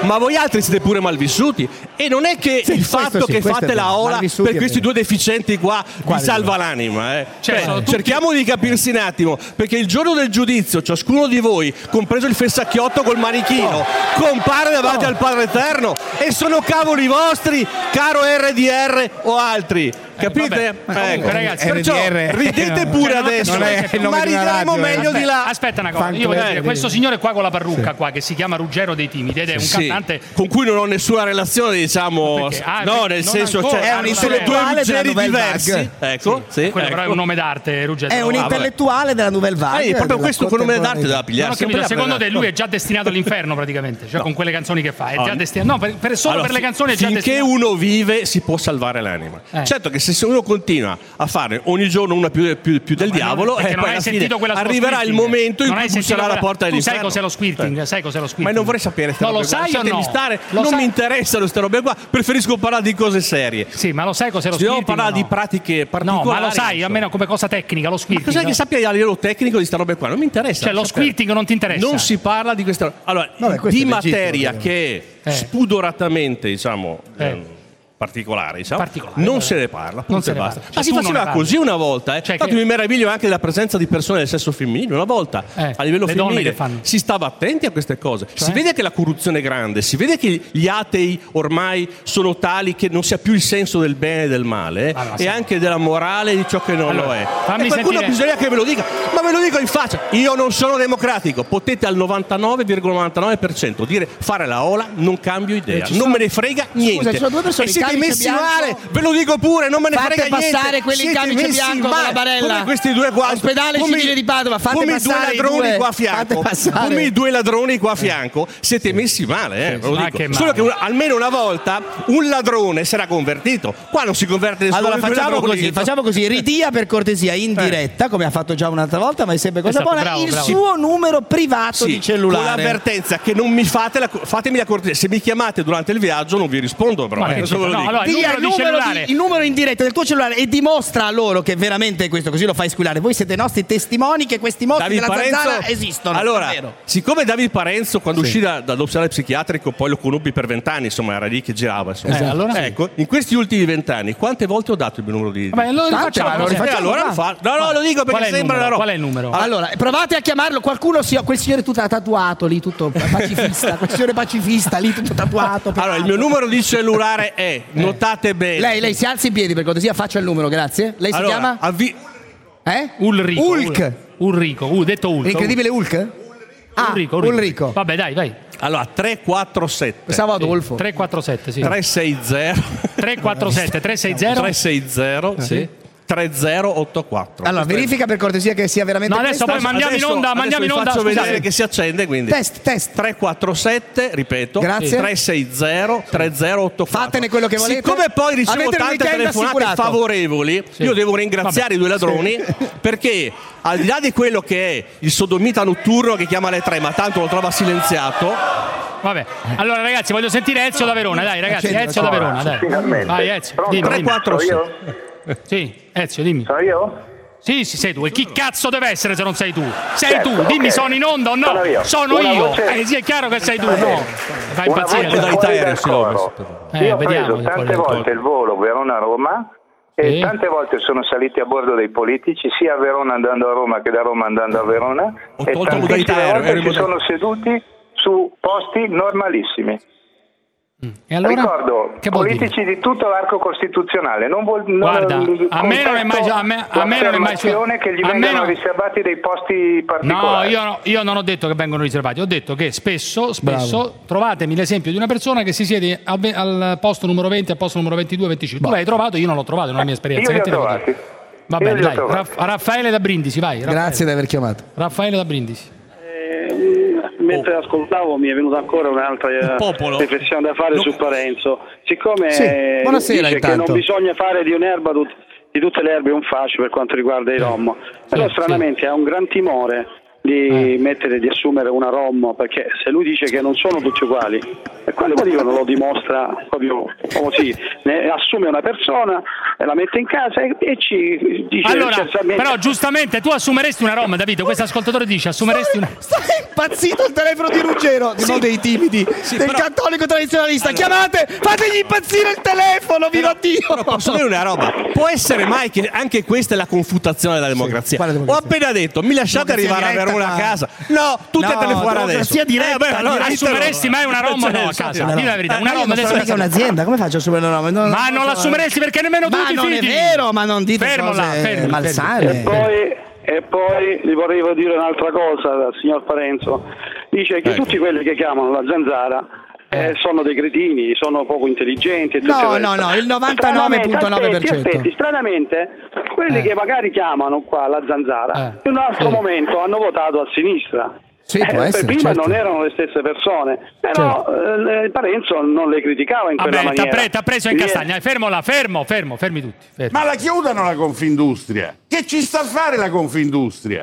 ma voi altri siete pure malvissuti. E non è che il fatto che fate la ola per questi due deficienti qua vi salva l'anima. Cerchiamo di capirsi un attimo, perché il giorno del giudizio ciascuno di voi, compreso il fessacchiotto col manichino, compare davanti al Padre Eterno, e sono cavoli vostri, caro RDR o altri. Capite? Ragazzi, perciò ridete pure adesso, ma rideremo meglio di là. Aspetta una cosa, io voglio dire, questo signore qua con la parrucca qua, che si chiama Ruggero dei Timidi ed è un cantante con cui non ho nessuna relazione, diciamo, no, nel senso, è un sono due Ruggeri diversi. Ecco, quello però è un nome d'arte, Ruggero. È un intellettuale della Nouvelle Vague. Proprio questo con nome d'arte deve pigliarsi. Secondo te lui è già destinato all'inferno praticamente, cioè con quelle canzoni che fa, è già destinato. No, solo per le canzoni è già destinato. Finché uno vive si può salvare l'anima. Certo che se uno continua a fare ogni giorno una più del diavolo, poi alla fine arriverà il momento in cui busserà la porta dell'inferno. Tu sai cos'è lo squirting? Sai cos'è lo squirting? Ma non vorrei sapere. No, lo sai o no? Non mi interessano queste robe qua, preferisco parlare di cose serie. Sì, ma lo sai cos'è lo squirting? Dobbiamo parlare di pratiche particolari. No, ma lo sai, almeno come cosa tecnica, lo squirting. Ma cos'è che sappia a livello tecnico di sta robe qua? Non mi interessa. Cioè lo squirting non ti interessa? Non si parla di queste robe. Allora, di materia che è spudoratamente, diciamo, particolare, diciamo, non se ne parla, non se ne basta. Ma si faceva così una volta, Infatti mi meraviglio anche della presenza di persone del sesso femminile. Una volta a livello femminile si stava attenti a queste cose. Si vede che la corruzione è grande, si vede che gli atei ormai sono tali che non si ha più il senso del bene e del male, e anche della morale di ciò che non lo è. E qualcuno bisogna che ve lo dica, ma ve lo dico in faccia: io non sono democratico. Potete al 99,99% dire fare la ola, non cambio idea, non me ne frega niente. Scusa, ci sono due persone messi male, ve lo dico pure, non me ne frega niente. Fate passare quelli in camice bianco con la barella. Come questi due qua, ospedale civile di Padova, fate passare come i due ladroni qua a fianco, siete messi male, ve lo dico. Solo che almeno una volta un ladrone sarà convertito. Qua non si converte nessuno. Allora facciamo così, ridia per cortesia in diretta, come ha fatto già un'altra volta, ma è sempre cosa buona, il suo numero privato di cellulare. Con l'avvertenza che non mi fatemi la cortesia, se mi chiamate durante il viaggio non vi rispondo, però allora, il numero in diretta del tuo cellulare e dimostra a loro che veramente questo, così lo fai squillare. Voi siete nostri testimoni che questi mostri della zanzara esistono. Allora, siccome David Parenzo quando uscì dall'ospedale psichiatrico, poi lo conobbi per 20 anni, insomma era lì che girava, ecco, in questi ultimi 20 anni quante volte ho dato il mio numero di lo rifacciamo. Lo dico perché sembra una roba. Qual è il numero? Allora, provate a chiamarlo, qualcuno quel signore tutto tatuato lì, tutto pacifista, quel signore pacifista lì tutto tatuato. Allora, il mio numero di cellulare è, notate bene. Lei si alzi in piedi per cortesia, faccia il numero, grazie. Lei si chiama? Ulrico, detto Hulk. L'incredibile Hulk? Ulrico. Vabbè, vai. Allora, 347. Pensavo Adolfo. 347, sì. 360. 347, 360. Sì. 3084. Allora, verifica per cortesia che sia veramente adesso poi mandiamo in onda, faccio vedere che si accende, quindi. Test. 347, ripeto. Grazie. 360 3084. Fatene quello che volete. Siccome poi ricevo tante telefonate favorevoli, io devo ringraziare i due ladroni perché al di là di quello che è il sodomita notturno che chiama alle 3, ma tanto lo trova silenziato. Vabbè, allora ragazzi, voglio sentire Ezio da Verona, dai ragazzi, Ezio da Verona, dai. Vai Ezio. 347. Sì, Ezio, dimmi. Sono io? Sì, sei tu. E chi cazzo deve essere se non sei tu? Sei tu, dimmi, sono in onda o no? Sono io. Sì, è chiaro che sei tu, no? Fai impazzire. Io ho preso tante volte il volo Verona-Roma e tante volte sono saliti a bordo dei politici, sia a Verona andando a Roma che da Roma andando a Verona, e tantissime volte si sono seduti su posti normalissimi. E allora, ricordo politici di tutto l'arco costituzionale. Guarda, a me non è mai che gli vengano riservati dei posti particolari. No, io non ho detto che vengono riservati, ho detto che spesso trovatemi l'esempio di una persona che si siede al posto numero 20, al posto numero 22, 25. Tu l'hai trovato, io non l'ho trovato, non è la mia esperienza. Io li ho trovati. Va bene, dai. Raffaele da Brindisi, vai. Grazie di aver chiamato. Raffaele da Brindisi. Mentre ascoltavo mi è venuta ancora un'altra riflessione da fare su Parenzo. Siccome dice che non bisogna fare di un'erba di tutte le erbe un fascio per quanto riguarda i Rom, però stranamente ha un gran timore di assumere una rom, perché se lui dice che non sono tutti uguali, per quale motivo non lo dimostra proprio così? Assume una persona, la mette in casa e ci dice. Allora, però giustamente tu assumeresti una rom, Davide, questo ascoltatore dice assumeresti una. Stai impazzito il telefono di Ruggero, di dei timidi, del cattolico tradizionalista. Allora, chiamate, fategli impazzire il telefono, viva Dio! Però posso dire una roba, può essere mai che anche questa è la confutazione della democrazia? Ho appena detto, mi lasciate arrivare a Verona a casa? No, tutte a telefonare adesso. Diretta, allora assumeresti mai una rom o no a casa? Dì la verità, una rom adesso è un'azienda, come faccio a assumere una rom? Ma non l'assumeresti perché nemmeno tu ti fidi. Ma non è vero, ma non dite cose malsane. E poi gli vorrei dire un'altra cosa, signor Parenzo. Dice che tutti quelli che chiamano la Zanzara sono dei cretini, sono poco intelligenti. No, il 99,9%. Aspetti, stranamente, quelli che magari chiamano qua la Zanzara, in un altro momento hanno votato a sinistra. Sì, può essere, prima certo. non erano le stesse persone, però Parenzo non le criticava in quella maniera. T'ha preso in castagna, fermi tutti. Ma la chiudano la Confindustria? Che ci sta a fare la Confindustria?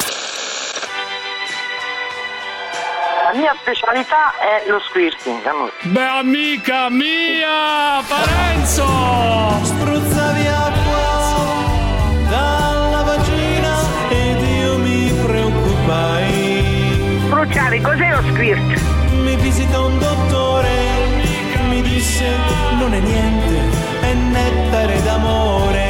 La mia specialità è lo squirting, amore. Beh, amica mia, Parenzo! Spruzza via acqua dalla vagina ed io mi preoccupai. Bruciare, cos'è lo squirt? Mi visita un dottore, mi disse non è niente, è nettare d'amore.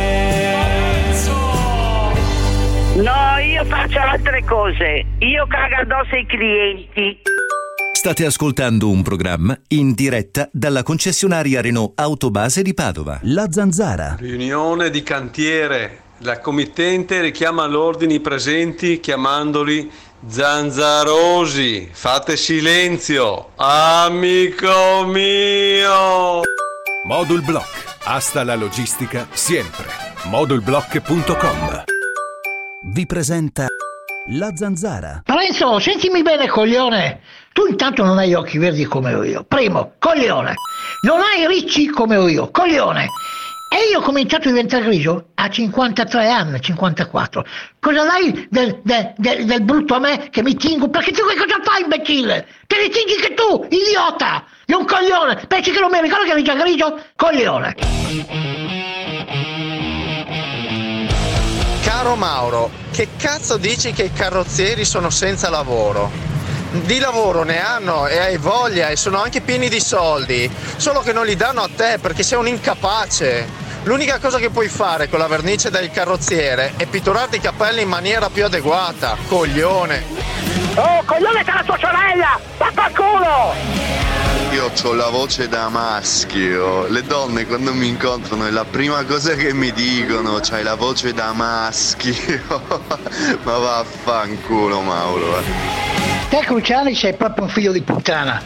No, io faccio altre cose. Io cago addosso ai clienti. State ascoltando un programma in diretta dalla concessionaria Renault Autobase di Padova. La Zanzara. Riunione di cantiere. La committente richiama all'ordine i presenti chiamandoli zanzarosi. Fate silenzio, amico mio. Modul Block. Hasta la logistica sempre. Modulblock.com. Vi presenta La Zanzara. Parenzo, sentimi bene, coglione. Tu intanto non hai occhi verdi come ho io. Primo, coglione. Non hai ricci come ho io, coglione. E io ho cominciato a diventare grigio a 53 anni, 54. Cosa dai del brutto a me che mi tingo? Perché tu che cosa fai, imbecille? Te ne tinghi che tu, idiota! È un coglione! Pensi che non mi ricordo che eri già grigio? Coglione! Caro Mauro, che cazzo dici che i carrozzieri sono senza lavoro? Di lavoro ne hanno e hai voglia e sono anche pieni di soldi, solo che non li danno a te perché sei un incapace. L'unica cosa che puoi fare con la vernice del carrozziere è pitturarti i capelli in maniera più adeguata, coglione. Oh, coglione, c'è la tua sorella! Vaffanculo! Io ho la voce da maschio, le donne quando mi incontrano è la prima cosa che mi dicono, c'hai la voce da maschio. Ma vaffanculo, Mauro. Te, Cruciani, sei proprio un figlio di puttana.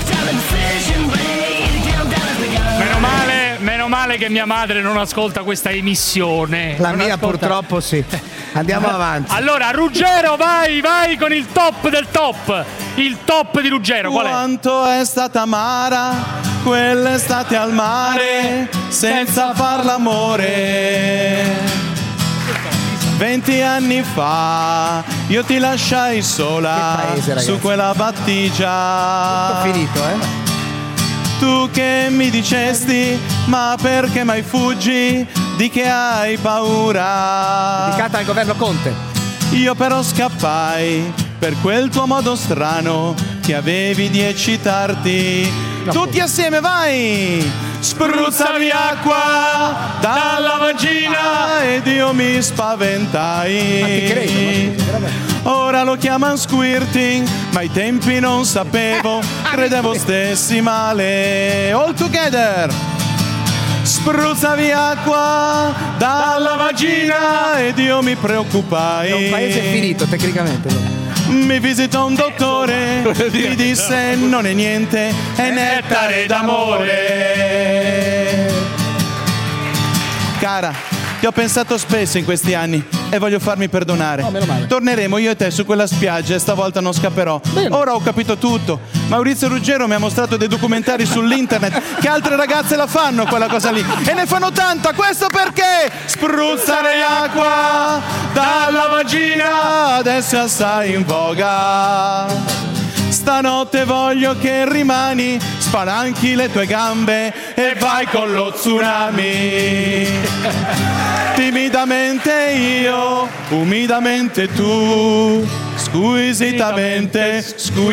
Meno male che mia madre non ascolta questa emissione. La mia purtroppo sì. Andiamo avanti. Allora, Ruggero, vai con il top del top. Il top di Ruggero, qual è? Quanto è stata amara quell'estate al mare senza far l'amore. 20 anni fa io ti lasciai sola su quella battigia. Tutto finito, Tu che mi dicesti, ma perché mai fuggi? Di che hai paura? Dedicata al governo Conte. Io però scappai per quel tuo modo strano che avevi di eccitarti. No. Tutti assieme, vai! Spruzza via acqua dalla vagina ed io mi spaventai. Ma ti credo, veramente. Ora lo chiamano squirting, ma ai tempi non sapevo, credevo stessi male. All together! Spruzza via acqua dalla vagina ed io mi preoccupai. È un paese finito tecnicamente. Mi visitò un dottore, mi disse non è niente, è nettare d'amore. Cara, ti ho pensato spesso in questi anni e voglio farmi perdonare. No, meno male. Torneremo io e te su quella spiaggia e stavolta non scapperò. Bene. Ora ho capito tutto. Maurizio Ruggero mi ha mostrato dei documentari sull'internet che altre ragazze la fanno quella cosa lì e ne fanno tanta. Questo perché spruzzare acqua dalla vagina adesso è assai in voga. Stanotte voglio che rimani, spalanchi le tue gambe e vai con lo tsunami. Timidamente io, umidamente tu, squisitamente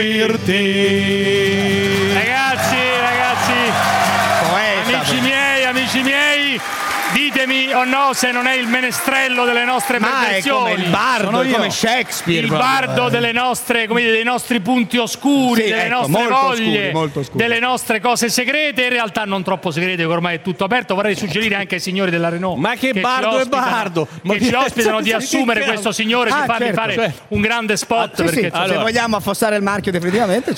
squirti. Ragazzi, amici miei, ditemi o no se non è il menestrello delle nostre perversioni. È come il bardo, è come Shakespeare. Il bardo delle nostre, come dire, dei nostri punti oscuri, delle nostre voglie, molto oscuri. delle nostre cose segrete. In realtà non troppo segrete, che ormai è tutto aperto. Vorrei suggerire anche ai signori della Renault. Ma che bardo è bardo? Che ci ospitano di assumere questo signore, di fargli fare un grande spot. Perché se vogliamo affossare il marchio definitivamente,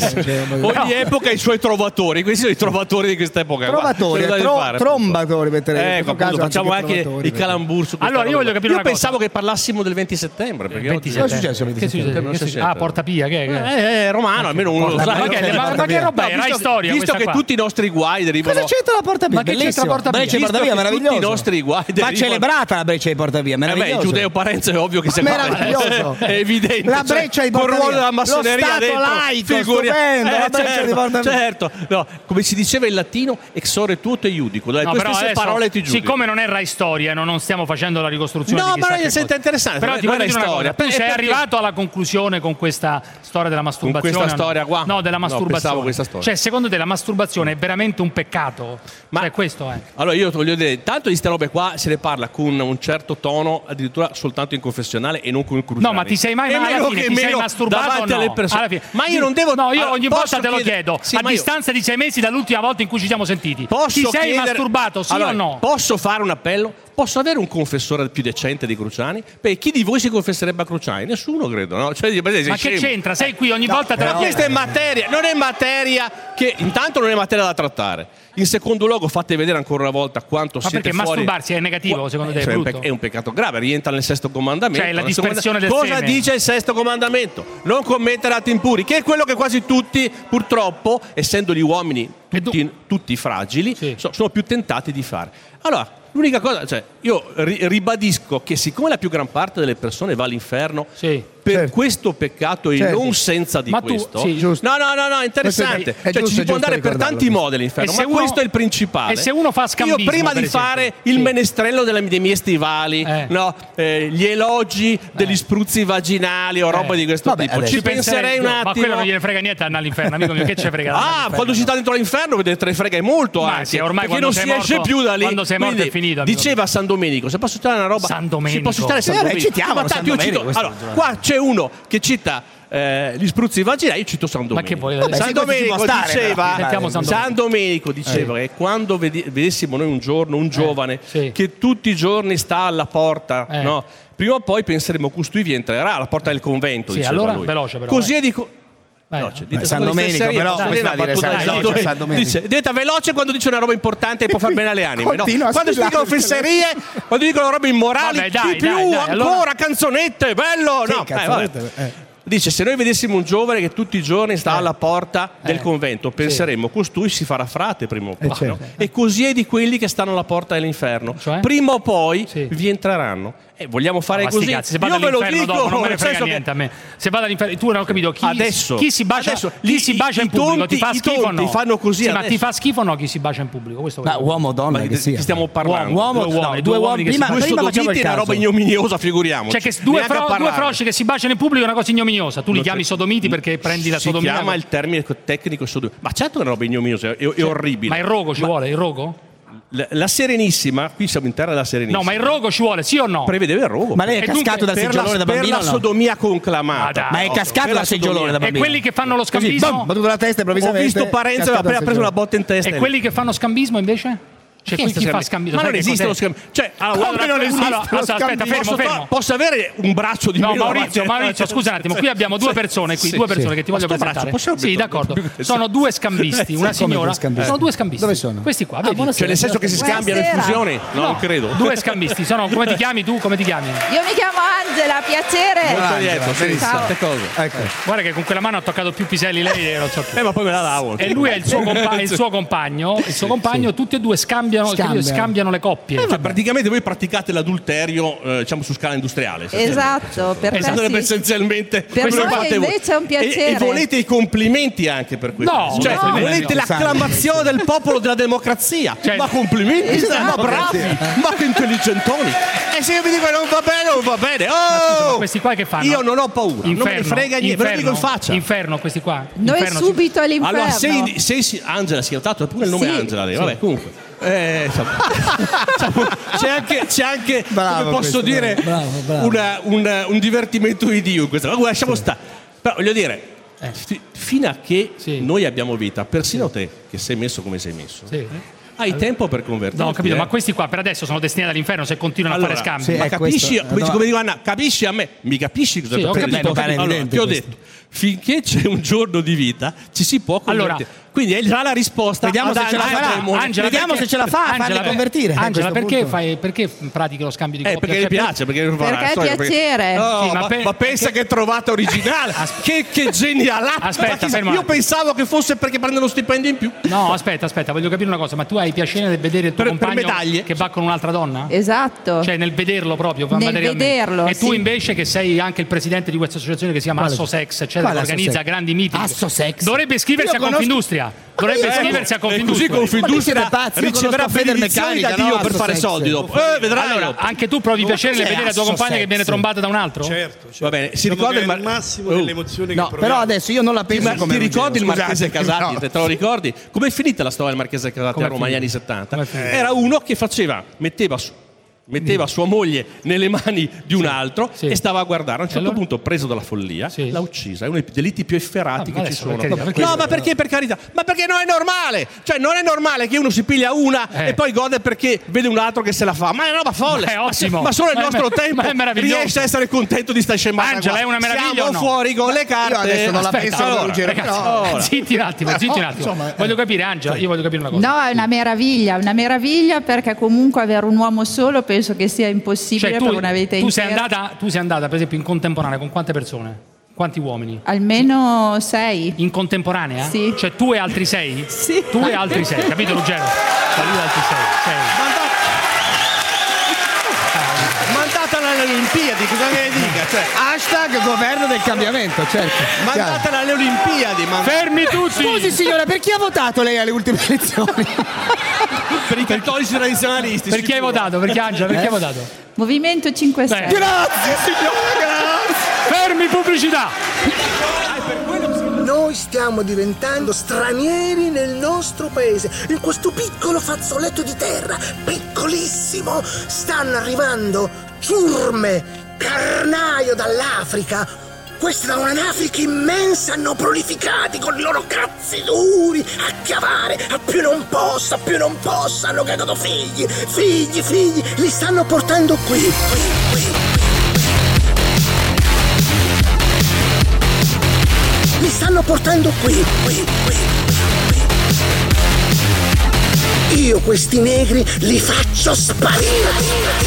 ogni epoca ha i suoi trovatori. Questi sono i trovatori di questa epoca. Trovatori, trombatori, metterei. Facciamo anche i calambur su allora io voglio capire una cosa. Pensavo che parlassimo del 20 settembre perché 20 settembre. Porta Pia, che è romano, almeno uno lo sa. Ma che roba è? Rai storia, visto che tutti i nostri guai derivano. Cosa c'entra la Porta Pia? Ma che c'entra la Porta Pia? Breccia e Porta Pia, meraviglioso. Tutti i nostri guai derivano. Ma celebrata la Breccia di Porta Pia, meraviglioso. Il Giudeo Parenzo è ovvio che sia meraviglioso. È evidente. La Breccia di Porta Pia. Con il ruolo della massoneria dentro. Lo Stato laico, stupendo, la Breccia di Porta Pia. Certo. No, come si diceva in latino, exore tutte iudico. Dalle tue stesse parole ti giudico. Siccome non è Rai Storia, non stiamo facendo la ricostruzione no, di ma è interessante. Però ti voglio dire una cosa, tu sei arrivato alla conclusione con questa storia della masturbazione? Con questa storia qua? No, della masturbazione. Questa storia. Cioè, secondo te la masturbazione è veramente un peccato? Ma questo è. Allora io voglio dire, tanto di queste robe qua se ne parla con un certo tono, addirittura soltanto in confessionale e non con il Cruciani. No, ma ti sei mai alla fine ti sei masturbato o no? Alle persone. Ma io non devo. No, io ogni volta te lo chiedo. A distanza di 6 mesi dall'ultima volta in cui ci siamo sentiti. Ti sei masturbato, sì o no? Posso fare un appello? Posso avere un confessore più decente di Cruciani? Beh, chi di voi si confesserebbe a Cruciani? Nessuno, credo, no? Cioè, ma che c'entra? Sei qui ogni volta te la chiedo. Questa è materia, non è materia che intanto non è materia da trattare. In secondo luogo fate vedere ancora una volta quanto siete fuori. Ma perché masturbarsi è negativo, secondo te? È un peccato grave, rientra nel sesto comandamento. Cioè la dispersione del seme. Cosa dice il sesto comandamento? Non commettere atti impuri, che è quello che quasi tutti, purtroppo, essendo gli uomini tutti fragili, sono più tentati di fare. Allora, l'unica cosa, cioè, io ribadisco che siccome la più gran parte delle persone va all'inferno per questo peccato e non senza di questo. No, interessante. Cioè, ci si può andare per tanti modi all'inferno, ma questo è il principale. E se uno fa scambismo, io prima di fare il menestrello dei miei stivali, gli elogi degli spruzzi vaginali o roba di questo tipo, ci penserei un attimo. Ma quello non gliene frega niente andare all'inferno, amico mio, che ce frega? Quando si sta dentro l'inferno vedete ne frega molto anche, ormai perché non si esce più da lì. Quando sei morto è finito. Diceva San Domenico, se posso citare una roba, San Domenico. Posso citare San Domenico. Citiamo San Domenico. Allora, qua c'è uno che cita gli spruzzi vaginali, io cito San Domenico. Ma che vuoi? San Domenico diceva che quando vedessimo noi un giorno un giovane che tutti i giorni sta alla porta, no? Prima o poi penseremo costui vi entrerà alla porta del convento. Sì, allora lui. Veloce però. Così è dico. San Domenico, però dice, diventa veloce quando dice una roba importante e può far bene alle anime. Quando si dicono fesserie, quando dicono robe immorali, ancora canzonette, bello. Dice, se noi vedessimo un giovane che tutti i giorni sta alla porta del convento, penseremmo, costui si farà frate prima o poi. No? E così è di quelli che stanno alla porta dell'inferno. Prima o poi vi entreranno. Vogliamo fare così? Se vado all'inferno dopo non me ne frega niente a me. Se vado all'inferno, tu non ho capito chi si bacia in pubblico ti fa schifo o no? Fanno così ma ti fa schifo o no chi si bacia in pubblico? Questo uomo o donna che sia. Stiamo parlando. Due uomini che si baciano. Prima facciamo una roba ignominiosa, figuriamoci. Cioè che due frosci che si baciano in pubblico è una cosa ignominiosa. Tu li chiami sodomiti perché prendi la sodomia. Si chiama il termine tecnico sodomia. Ma certo è una roba ignominiosa, è orribile. Ma il rogo ci vuole, il rogo? La Serenissima, qui siamo in terra della Serenissima. No, ma il rogo ci vuole, sì o no? Prevedeva il rogo. Ma lei è cascato dal seggiolone da bambino? Per la sodomia conclamata. Ma è cascato dal seggiolone da bambino? E quelli che fanno lo scambismo? Battuto la testa improvvisamente. Ho visto Parenzo aveva appena preso una botta in testa. E quelli che fanno scambismo invece? Cioè, qui chi fa scambismo? Ma non esiste lo scambismo. Cioè, come non esiste? Aspetta, fermo. Posso avere un braccio di meno? No, Maurizio, scusa un attimo. Qui abbiamo due persone che ti voglio presentare. Sì, d'accordo. Sono due scambisti, una signora. Sono due scambisti. Dove sono? Questi qua. Cioè, nel senso che si scambiano infusioni? No, non credo. Due scambisti. Sono, come ti chiami tu? Come ti chiami? Io mi chiamo Angela, piacere. Molto lieto. Ciao. Guarda che con quella mano ha toccato più piselli lei, non so più. Ma poi me la davo. E lui è il suo compagno. Il suo compagno, tutti e due scambiano scambiano le coppie. Cioè, praticamente voi praticate l'adulterio diciamo su scala industriale. Esatto, per te sì. Essenzialmente per noi invece è un piacere. E volete i complimenti anche per questo. Volete l'acclamazione del popolo della democrazia. Ma complimenti, ma bravi, ma che intelligentoni. E se io vi dico non va bene. Ma questi qua che fanno? Io non ho paura, non me ne frega niente, ve lo dico in faccia. Inferno questi qua. Noi subito all'inferno. Allora, se Angela si è notato pure il nome Angela, vabbè, comunque. C'è anche bravo, come posso dire bravo. un divertimento di Dio in questa. Ma lasciamo stare. Però voglio dire, fino a che noi abbiamo vita, persino te che sei messo come sei messo. Hai tempo per convertirti. No, ho capito, ma questi qua per adesso sono destinati all'inferno se continuano a fare scambi. Ma capisci, come dico Anna, capisci a me? Mi capisci cosa ho capito. Allora, ti ho detto, finché c'è un giorno di vita ci si può convertire. Quindi è già la risposta. Vediamo se ce la fa. Vediamo se ce la fa a farla convertire. Angela, perché pratichi lo scambio di coppia? Perché mi piace, perché è piacere. Ma pensa che trovata originale. Che geniale. Aspetta, io pensavo che fosse perché prende lo stipendio in più. No, aspetta, voglio capire una cosa, ma tu hai piacere nel vedere il tuo compagno che va con un'altra donna? Esatto. Cioè nel vederlo proprio, vederlo. E tu invece che sei anche il presidente di questa associazione che si chiama Assosex, eccetera, che organizza grandi meeting. Assosex. Dovrebbe iscriversi a Confindustria. Dovrebbe iscriversi a Confindustria. Così Confindustria riceverà benedizioni da Dio per fare soldi dopo. Vedrai. Allora, anche tu provi piacere nel vedere la tua compagna che viene trombata da un altro? Certo. Va bene, si ricorda il massimo delle emozioni che proviamo. Però adesso io non la penso come ti ricordi il Marchese Casati? Te lo ricordi? Com'è finita la storia del Marchese Casati a Roma negli anni 70? Era uno che metteva sua moglie nelle mani di un altro e stava a guardare. A un certo punto, preso dalla follia, l'ha uccisa. È uno dei delitti più efferati che ci sono. Ma perché, per carità? Ma perché non è normale? Cioè, non è normale che uno si piglia una e poi gode perché vede un altro che se la fa. Ma è una roba folle. È ottimo. Ma solo nel nostro tempo riesce a essere contento di sta scemata. Angela, è una meraviglia. Siamo fuori con le carte. Io adesso non la penso. Zitti un attimo. Voglio capire, Angela, io voglio capire una cosa. No, è una meraviglia perché comunque avere un uomo solo penso che sia impossibile per una vita intera. Tu sei andata per esempio in contemporanea con quante persone? Quanti uomini? Almeno 6. In contemporanea? Sì. Cioè tu e altri 6? Sì. Tu e altri 6, capito Ruggero? Cioè lui e altri 6. Mandatela alle Olimpiadi, cosa ne dica? Cioè, hashtag governo del cambiamento, certo. Mandatela alle Olimpiadi. Fermi tutti! Scusi signora, per chi ha votato lei alle ultime elezioni? Per i cattolici tradizionalisti. Per chi hai votato? Perché Angela, per chi hai votato? Movimento 5 Stelle. Grazie signora, grazie. Fermi pubblicità! Noi stiamo diventando stranieri nel nostro paese, in questo piccolo fazzoletto di terra, piccolissimo. Stanno arrivando ciurme, carnaio dall'Africa. Questi da un'Africa immensa hanno prolificati con i loro cazzi duri a chiavare, a più non possa, hanno cagato figli, li stanno portando qui. Li stanno portando qui. Io questi negri li faccio sparire.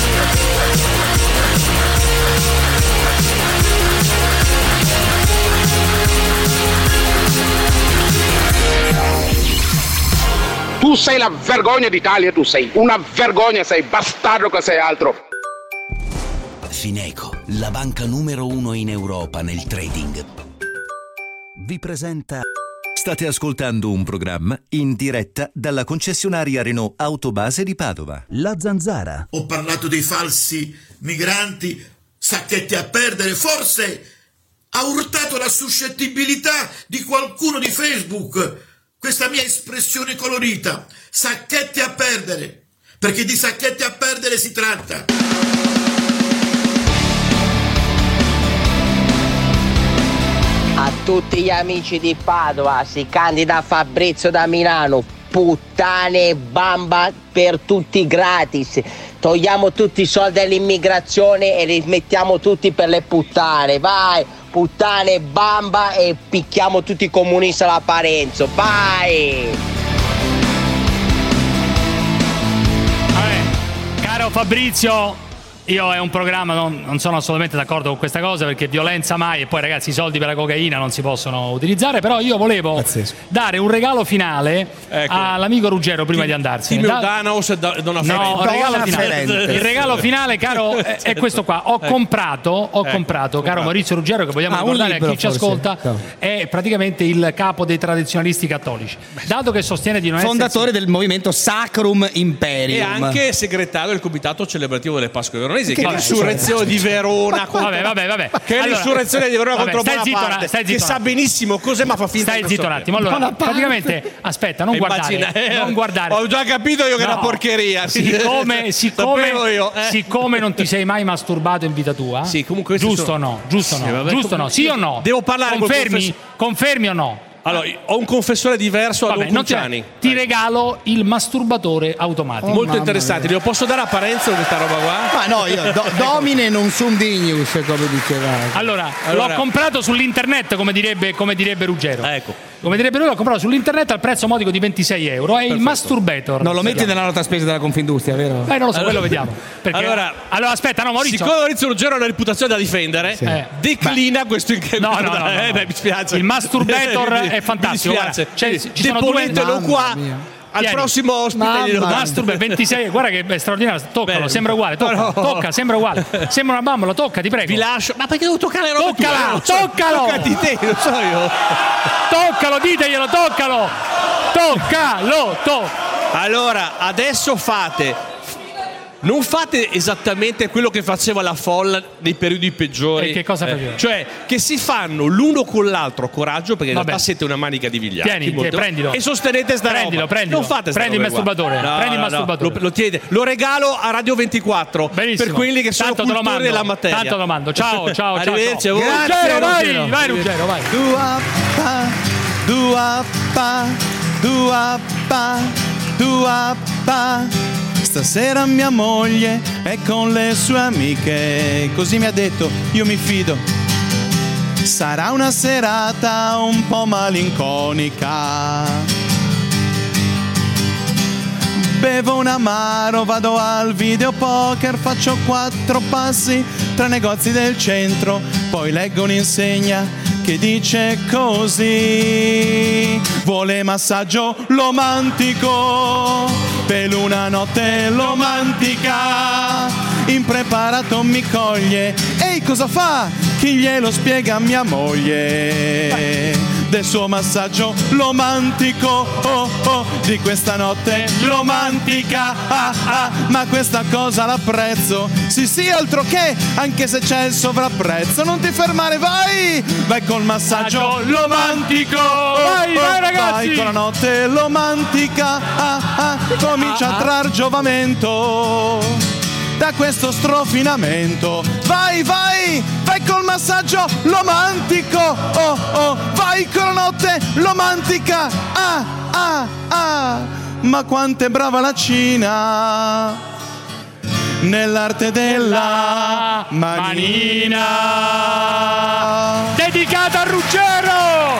Tu sei la vergogna d'Italia, tu sei una vergogna, sei bastardo che sei altro. Fineco, la banca numero 1 in Europa nel trading, vi presenta. State ascoltando un programma in diretta dalla concessionaria Renault Autobase di Padova. La Zanzara. Ho parlato dei falsi migranti, sacchetti a perdere, forse ha urtato la suscettibilità di qualcuno di Facebook. Questa mia espressione colorita, sacchetti a perdere, perché di sacchetti a perdere si tratta. A tutti gli amici di Padova si candida Fabrizio da Milano, puttane bamba per tutti gratis. Togliamo tutti i soldi all'immigrazione e li mettiamo tutti per le puttane, vai! Puttane bamba e picchiamo tutti i comunisti alla Parenzo, vai! Vabbè, caro Fabrizio, Io è un programma, non sono assolutamente d'accordo con questa cosa, perché violenza mai, e poi ragazzi i soldi per la cocaina non si possono utilizzare, però io volevo dare un regalo finale all'amico Ruggero prima di andarsene. Il regalo finale, caro, è questo qua. Ho comprato, caro Maurizio Ruggero, che vogliamo ricordare a chi ci ascolta, è praticamente il capo dei tradizionalisti cattolici. Dato che sostiene di non essere fondatore del movimento Sacrum Imperium e anche segretario del comitato celebrativo delle Pasque veronesi, che è l'insurrezione di Verona vabbè. Che è l'insurrezione di Verona contro Bonaparte, che sa benissimo cos'è, ma fa finta. Stai zitto un attimo. Allora, praticamente, aspetta, non guardare. Ho già capito io che è una porcheria. Siccome non ti sei mai masturbato in vita tua, sì, comunque giusto o no? Sì o no? Devo parlare. Confermi o no? Allora, ho un confessore diverso a Luciani. Ti regalo il masturbatore automatico. Molto interessante. Lo posso dare a Parenzo questa roba qua? Ma no, io domine non sum dignus, come diceva. Allora, l'ho comprato sull'internet, come direbbe Ruggero. Ecco. Come direbbe lui, l'ho comprato sull'internet al prezzo modico di €26. È il Masturbator. Non lo metti nella nota spesa della Confindustria, vero? Non lo so, quello vediamo. Perché, allora aspetta, Maurizio. Siccome Maurizio Ruggero ha una reputazione da difendere, declina questo No. mi spiace. Il Masturbator è fantastico. Mi dispiace. Ci sono qua. Al prossimo ospite Masturbator 26, guarda che è straordinario. Toccalo, sembra uguale. Tocca, sembra uguale. Sembra una bambola, tocca, ti prego. Vi lascio. Ma perché devo toccare le robe? Toccalo! Toccati te, lo so io. Toccalo, diteglielo, toccalo! Allora, adesso non fate esattamente quello che faceva la folla nei periodi peggiori. E che cosa faceva? Cioè, che si fanno l'uno con l'altro coraggio, perché in realtà siete una manica di vigliacchi. Prendilo. E sostenete sta roba. Prendilo. Non fate Prendi il masturbatore. Prendi il masturbatore. Lo regalo a Radio 24. Benissimo. Per quelli che sono cultori della materia. Tanto lo mando. Ciao. Arrivederci a voi. Vai Ruggero, vai. Dua. Stasera mia moglie è con le sue amiche, così mi ha detto, io mi fido. Sarà una serata un po' malinconica. Bevo un amaro, vado al videopoker, faccio 4 passi tra negozi del centro, poi leggo un'insegna che dice così: vuole massaggio romantico per una notte romantica. Impreparato mi coglie, ehi cosa fa? Chi glielo spiega mia moglie? Del suo massaggio romantico, di questa notte romantica, ma questa cosa l'apprezzo, sì altro che, anche se c'è il sovrapprezzo. Non ti fermare, vai col massaggio romantico, vai ragazzi, vai con la notte romantica, comincia a trar giovamento da questo strofinamento. Vai col massaggio romantico, vai con la notte romantica, ma quanto è brava la Cina nell'arte della manina. Dedicata a Ruggero.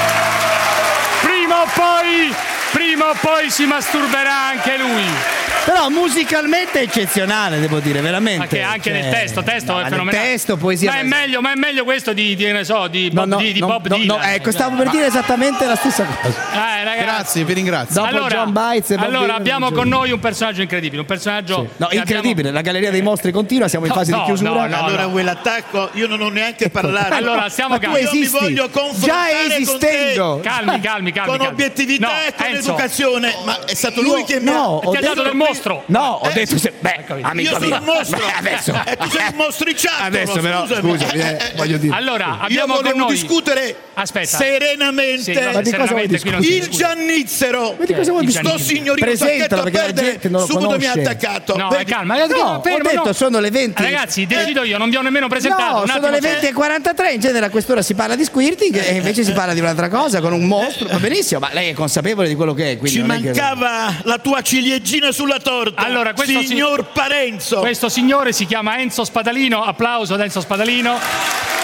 Prima o poi si masturberà anche lui. Però musicalmente è eccezionale, devo dire, veramente. Anche nel testo è fenomenale. Testo, poesia. Ma è meglio questo di Bob Dylan. No, ecco, stavo per dire esattamente la stessa cosa. Ragazzi. Grazie, vi ringrazio. Dopo John Bites e Bob Dylan, abbiamo con noi un personaggio incredibile, incredibile, la galleria dei mostri continua, siamo in fase di chiusura. Allora quell'attacco io non ho neanche parlato. Allora, stiamo calmi. Io mi voglio confrontare già esistendo. Calmi. Con obiettività e con educazione. Ma è stato lui che mi ha dato del mostro. No, ho detto amico io sono un mostro. Adesso. Tu sei un mostriciato. Adesso però, scusami, voglio dire. Allora, abbiamo con noi discutere serenamente il Giannizzero. Sto signorino sacchetto a perdere, subito mi ha attaccato. No, calma. Ho detto sono le 20. Ragazzi, decido io, non vi ho nemmeno presentato. No, sono le 20:43, in genere a qu'ora si parla di squirting e invece si parla di un'altra cosa, con un mostro. Va benissimo, ma lei è consapevole di quello che è. Ci mancava la tua ciliegina sulla torta. Allora, signor Parenzo. Questo signore si chiama Enzo Spadalino. Applauso ad Enzo Spadalino.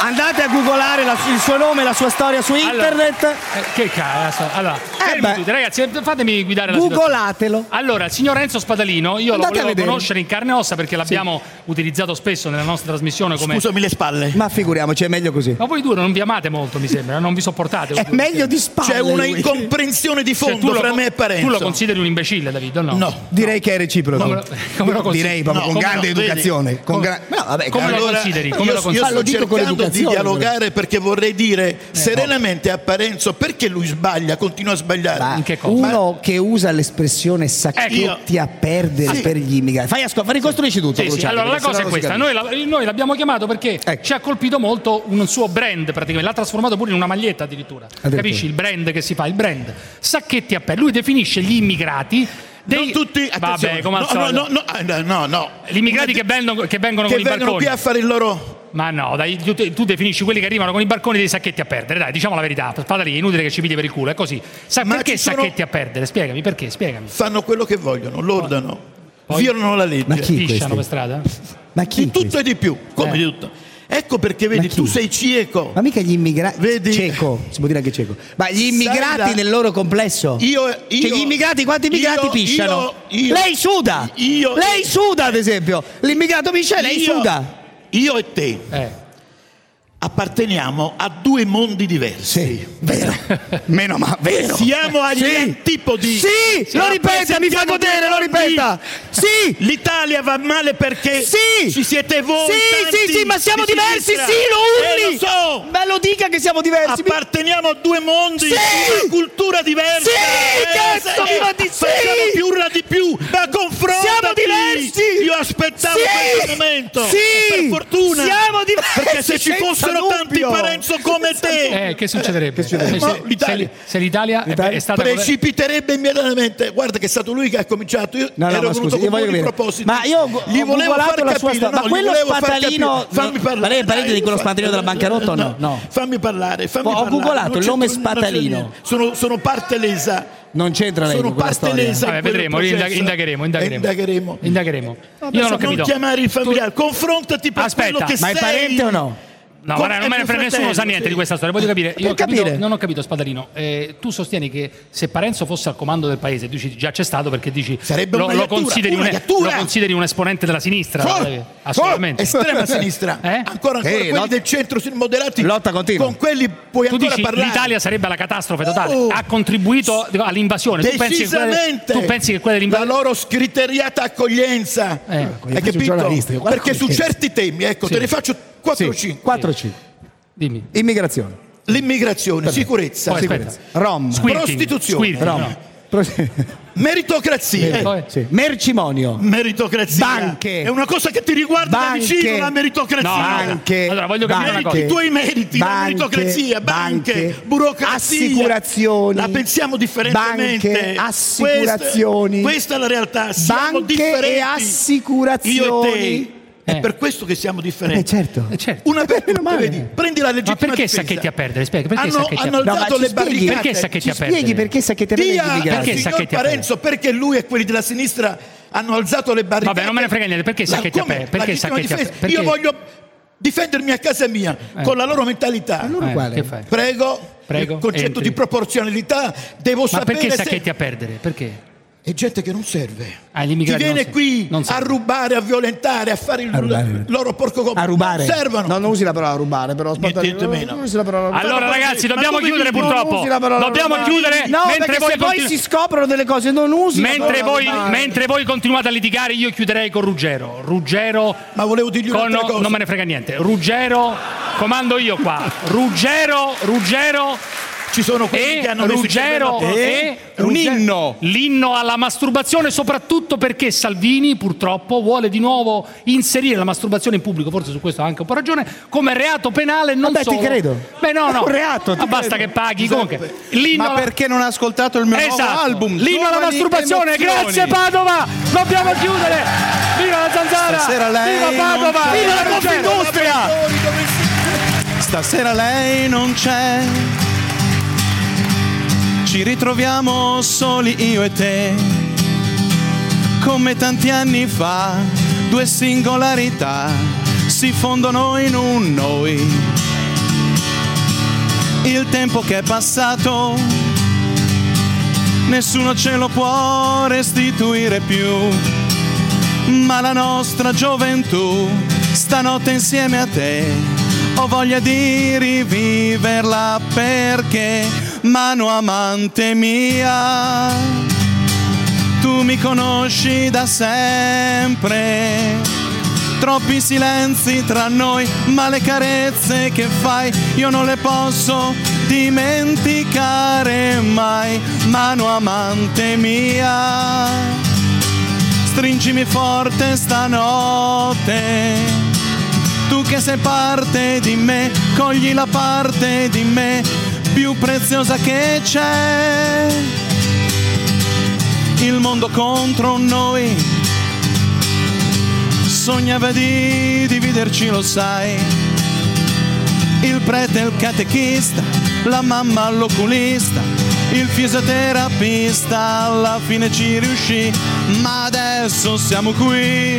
Andate a googolare il suo nome e la sua storia su internet. Che cazzo? Allora, ragazzi, fatemi guidare la situazione. Googolatelo. Allora, il signor Enzo Spadalino, io lo volevo conoscere in carne e ossa perché l'abbiamo utilizzato spesso nella nostra trasmissione come... Scusami le spalle. Ma figuriamoci, è meglio così. Ma voi due non vi amate molto, mi sembra, non vi sopportate. È meglio di spalle. C'è una incomprensione di fondo fra me e Parenzo. Tu lo consideri un imbecille, David, o no? No. Direi che è reciproco. Come lo direi proprio con grande educazione. Come lo consideri? Io sto cercando di dialogare perché vorrei dire serenamente a Parenzo perché lui sbaglia, continua a sbagliare. In che cosa? Uno che usa l'espressione sacchetti a perdere per gli immigrati. Ricostruisci tutto. Sì. Allora la cosa è questa, noi l'abbiamo chiamato perché ci ha colpito molto un suo brand, praticamente l'ha trasformato pure in una maglietta addirittura. Capisci il brand che si fa, il brand sacchetti a perdere. Lui definisce gli immigrati non tutti, vabbè, come al solito. No. Gli immigrati che vengono con i barconi qui a fare il loro. Ma no, dai, tu definisci quelli che arrivano con i barconi dei sacchetti a perdere, dai, diciamo la verità. Spadalino, è inutile che ci pigli per il culo, è così. Perché sacchetti a perdere? Spiegami, perché? Spiegami. Fanno quello che vogliono, lordano, violano la legge. Ma chi pisciano per strada? Ma chi? Di tutto e di più, come di tutto. Ecco perché vedi, tu sei cieco. Ma mica gli immigrati. Vedi? Cieco, si può dire anche cieco. Ma gli immigrati nel loro complesso. Cioè, gli immigrati, quanti immigrati pisciano? Lei suda! Lei suda, ad esempio. L'immigrato piscia e lei suda. Io e te apparteniamo a due mondi diversi. Sì, vero. Meno ma vero. Siamo agli antipodi. Sì, lo ripeta, mi fa godere, lo ripeta. Sì, l'Italia va male perché ci siete voi. Sì, ma siamo diversi, lo urli. Lo so. Ma lo dica che siamo diversi. Apparteniamo a due mondi, una cultura diversa. Facciamo più urla di più, ma confrontati. Siamo diversi. Io aspettavo questo momento. Per fortuna. Siamo diversi. Perché se ci fossero tanti Parenzo come te, che succederebbe? Se l'Italia è stata precipiterebbe immediatamente. Guarda che è stato lui che ha cominciato. Io ero venuto con buoni propositi. Ma io gli volevo far capire. Ma quello Spadalino, fammi parlare. Ma lei è parente di quello Spadalino della bancarotta o no? Fammi parlare. Ho googolato il nome Spadalino. Sono parte lesa. Non c'entra lei. Sono parte lesa. Vedremo, indagheremo. Io non ho capito. Non chiamare il familiare, confrontati per quello che sei. Ma è parente o no? No, guarda, non me ne frega, nessuno sa niente di questa storia. Voglio capire. Non ho capito, Spadalino. Tu sostieni che se Parenzo fosse al comando del paese, dici già c'è stato perché dici lo consideri un esponente della sinistra? Assolutamente. Estrema sinistra. Ancora quelli del centro moderati. Lotta continua. Con quelli puoi tu ancora dici parlare. L'Italia sarebbe la catastrofe totale. Ha contribuito all'invasione. Decisamente. Tu pensi che quella dell'invasione, la loro scriteriata accoglienza. Hai capito? Perché su certi temi, ecco, te ne faccio 4-5. Dimmi. Immigrazione. L'immigrazione, sicurezza. Rom. Prostituzione. Meritocrazia. Mercimonio. Meritocrazia. Banche. È una cosa che ti riguarda da vicino, la meritocrazia. Banche. Allora voglio capire una cosa. I tuoi meriti, la meritocrazia, banche, burocrazia, assicurazioni. La pensiamo differentemente. Banche, assicurazioni. Questa è la realtà. Siamo banche differenti. E assicurazioni. Io e te. È per questo che siamo differenti. Certo. Una per tutte, vedi, prendi la legittima Ma perché difesa. sacchetti a perdere? Spiega, perché hanno alzato le barricate. Perché sacchetti a perdere? Spieghi perché sacchetti a perdere? Perché signor Parenzo, perché lui e quelli della sinistra hanno alzato le barricate. Vabbè, non me ne frega niente, perché sacchetti a perdere? Perché sacchetti a perdere? Io voglio difendermi a casa mia con la loro mentalità. Che fai? Prego. Il concetto di proporzionalità devo sapere. Ma perché sacchetti a perdere? Perché? È gente che non serve. Ti viene qui a rubare, a violentare, a fare il loro porco compito. A rubare. Servono. No, non usi la parola rubare, però allora ragazzi, dobbiamo chiudere purtroppo. Dobbiamo chiudere. No, mentre poi si scoprono delle cose, non usi. Mentre voi continuate a litigare, io chiuderei con Ruggero. Ma volevo dirgli un'altra cosa. Non me ne frega niente. Ruggero, comando io qua. Ruggero. Ci sono quelli che hanno Ruggero un inno. L'inno alla masturbazione, soprattutto perché Salvini purtroppo vuole di nuovo inserire la masturbazione in pubblico, forse su questo ha anche un po' ragione, come reato penale. Non solo. Ti credo. No. È un reato. Ma basta che paghi. Comunque, ma perché non ha ascoltato il mio nuovo album? L'inno alla masturbazione. Grazie Padova. Dobbiamo chiudere. Viva la Zanzara. Stasera lei viva Padova. Viva la Confindustria. Stasera lei non c'è. Ci ritroviamo soli io e te, come tanti anni fa, due singolarità si fondono in un noi. tempo che è passato nessuno ce lo può restituire più, ma la nostra gioventù stanotte insieme a te ho voglia di riviverla, perché mano amante mia tu mi conosci da sempre. Troppi silenzi tra noi, ma le carezze che fai io non le posso dimenticare mai. Mano amante mia, stringimi forte stanotte. Tu che sei parte di me, cogli la parte di me più preziosa che c'è. Il mondo contro noi sognava di dividerci, lo sai. Il prete, il catechista, la mamma, l'oculista, il fisioterapista, alla fine ci riuscì, ma adesso siamo qui.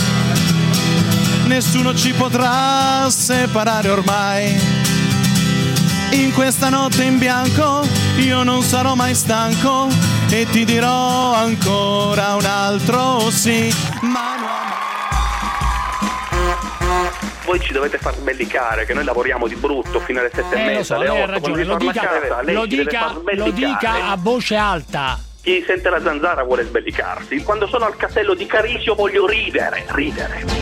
Nessuno ci potrà separare ormai. In questa notte in bianco io non sarò mai stanco e ti dirò ancora un altro sì. Voi ci dovete far sbellicare, che noi lavoriamo di brutto fino alle 7:30, alle 8. Ragione, lo dica a voce alta. Chi sente la zanzara vuole sbellicarsi. Quando sono al castello di Carisio voglio ridere.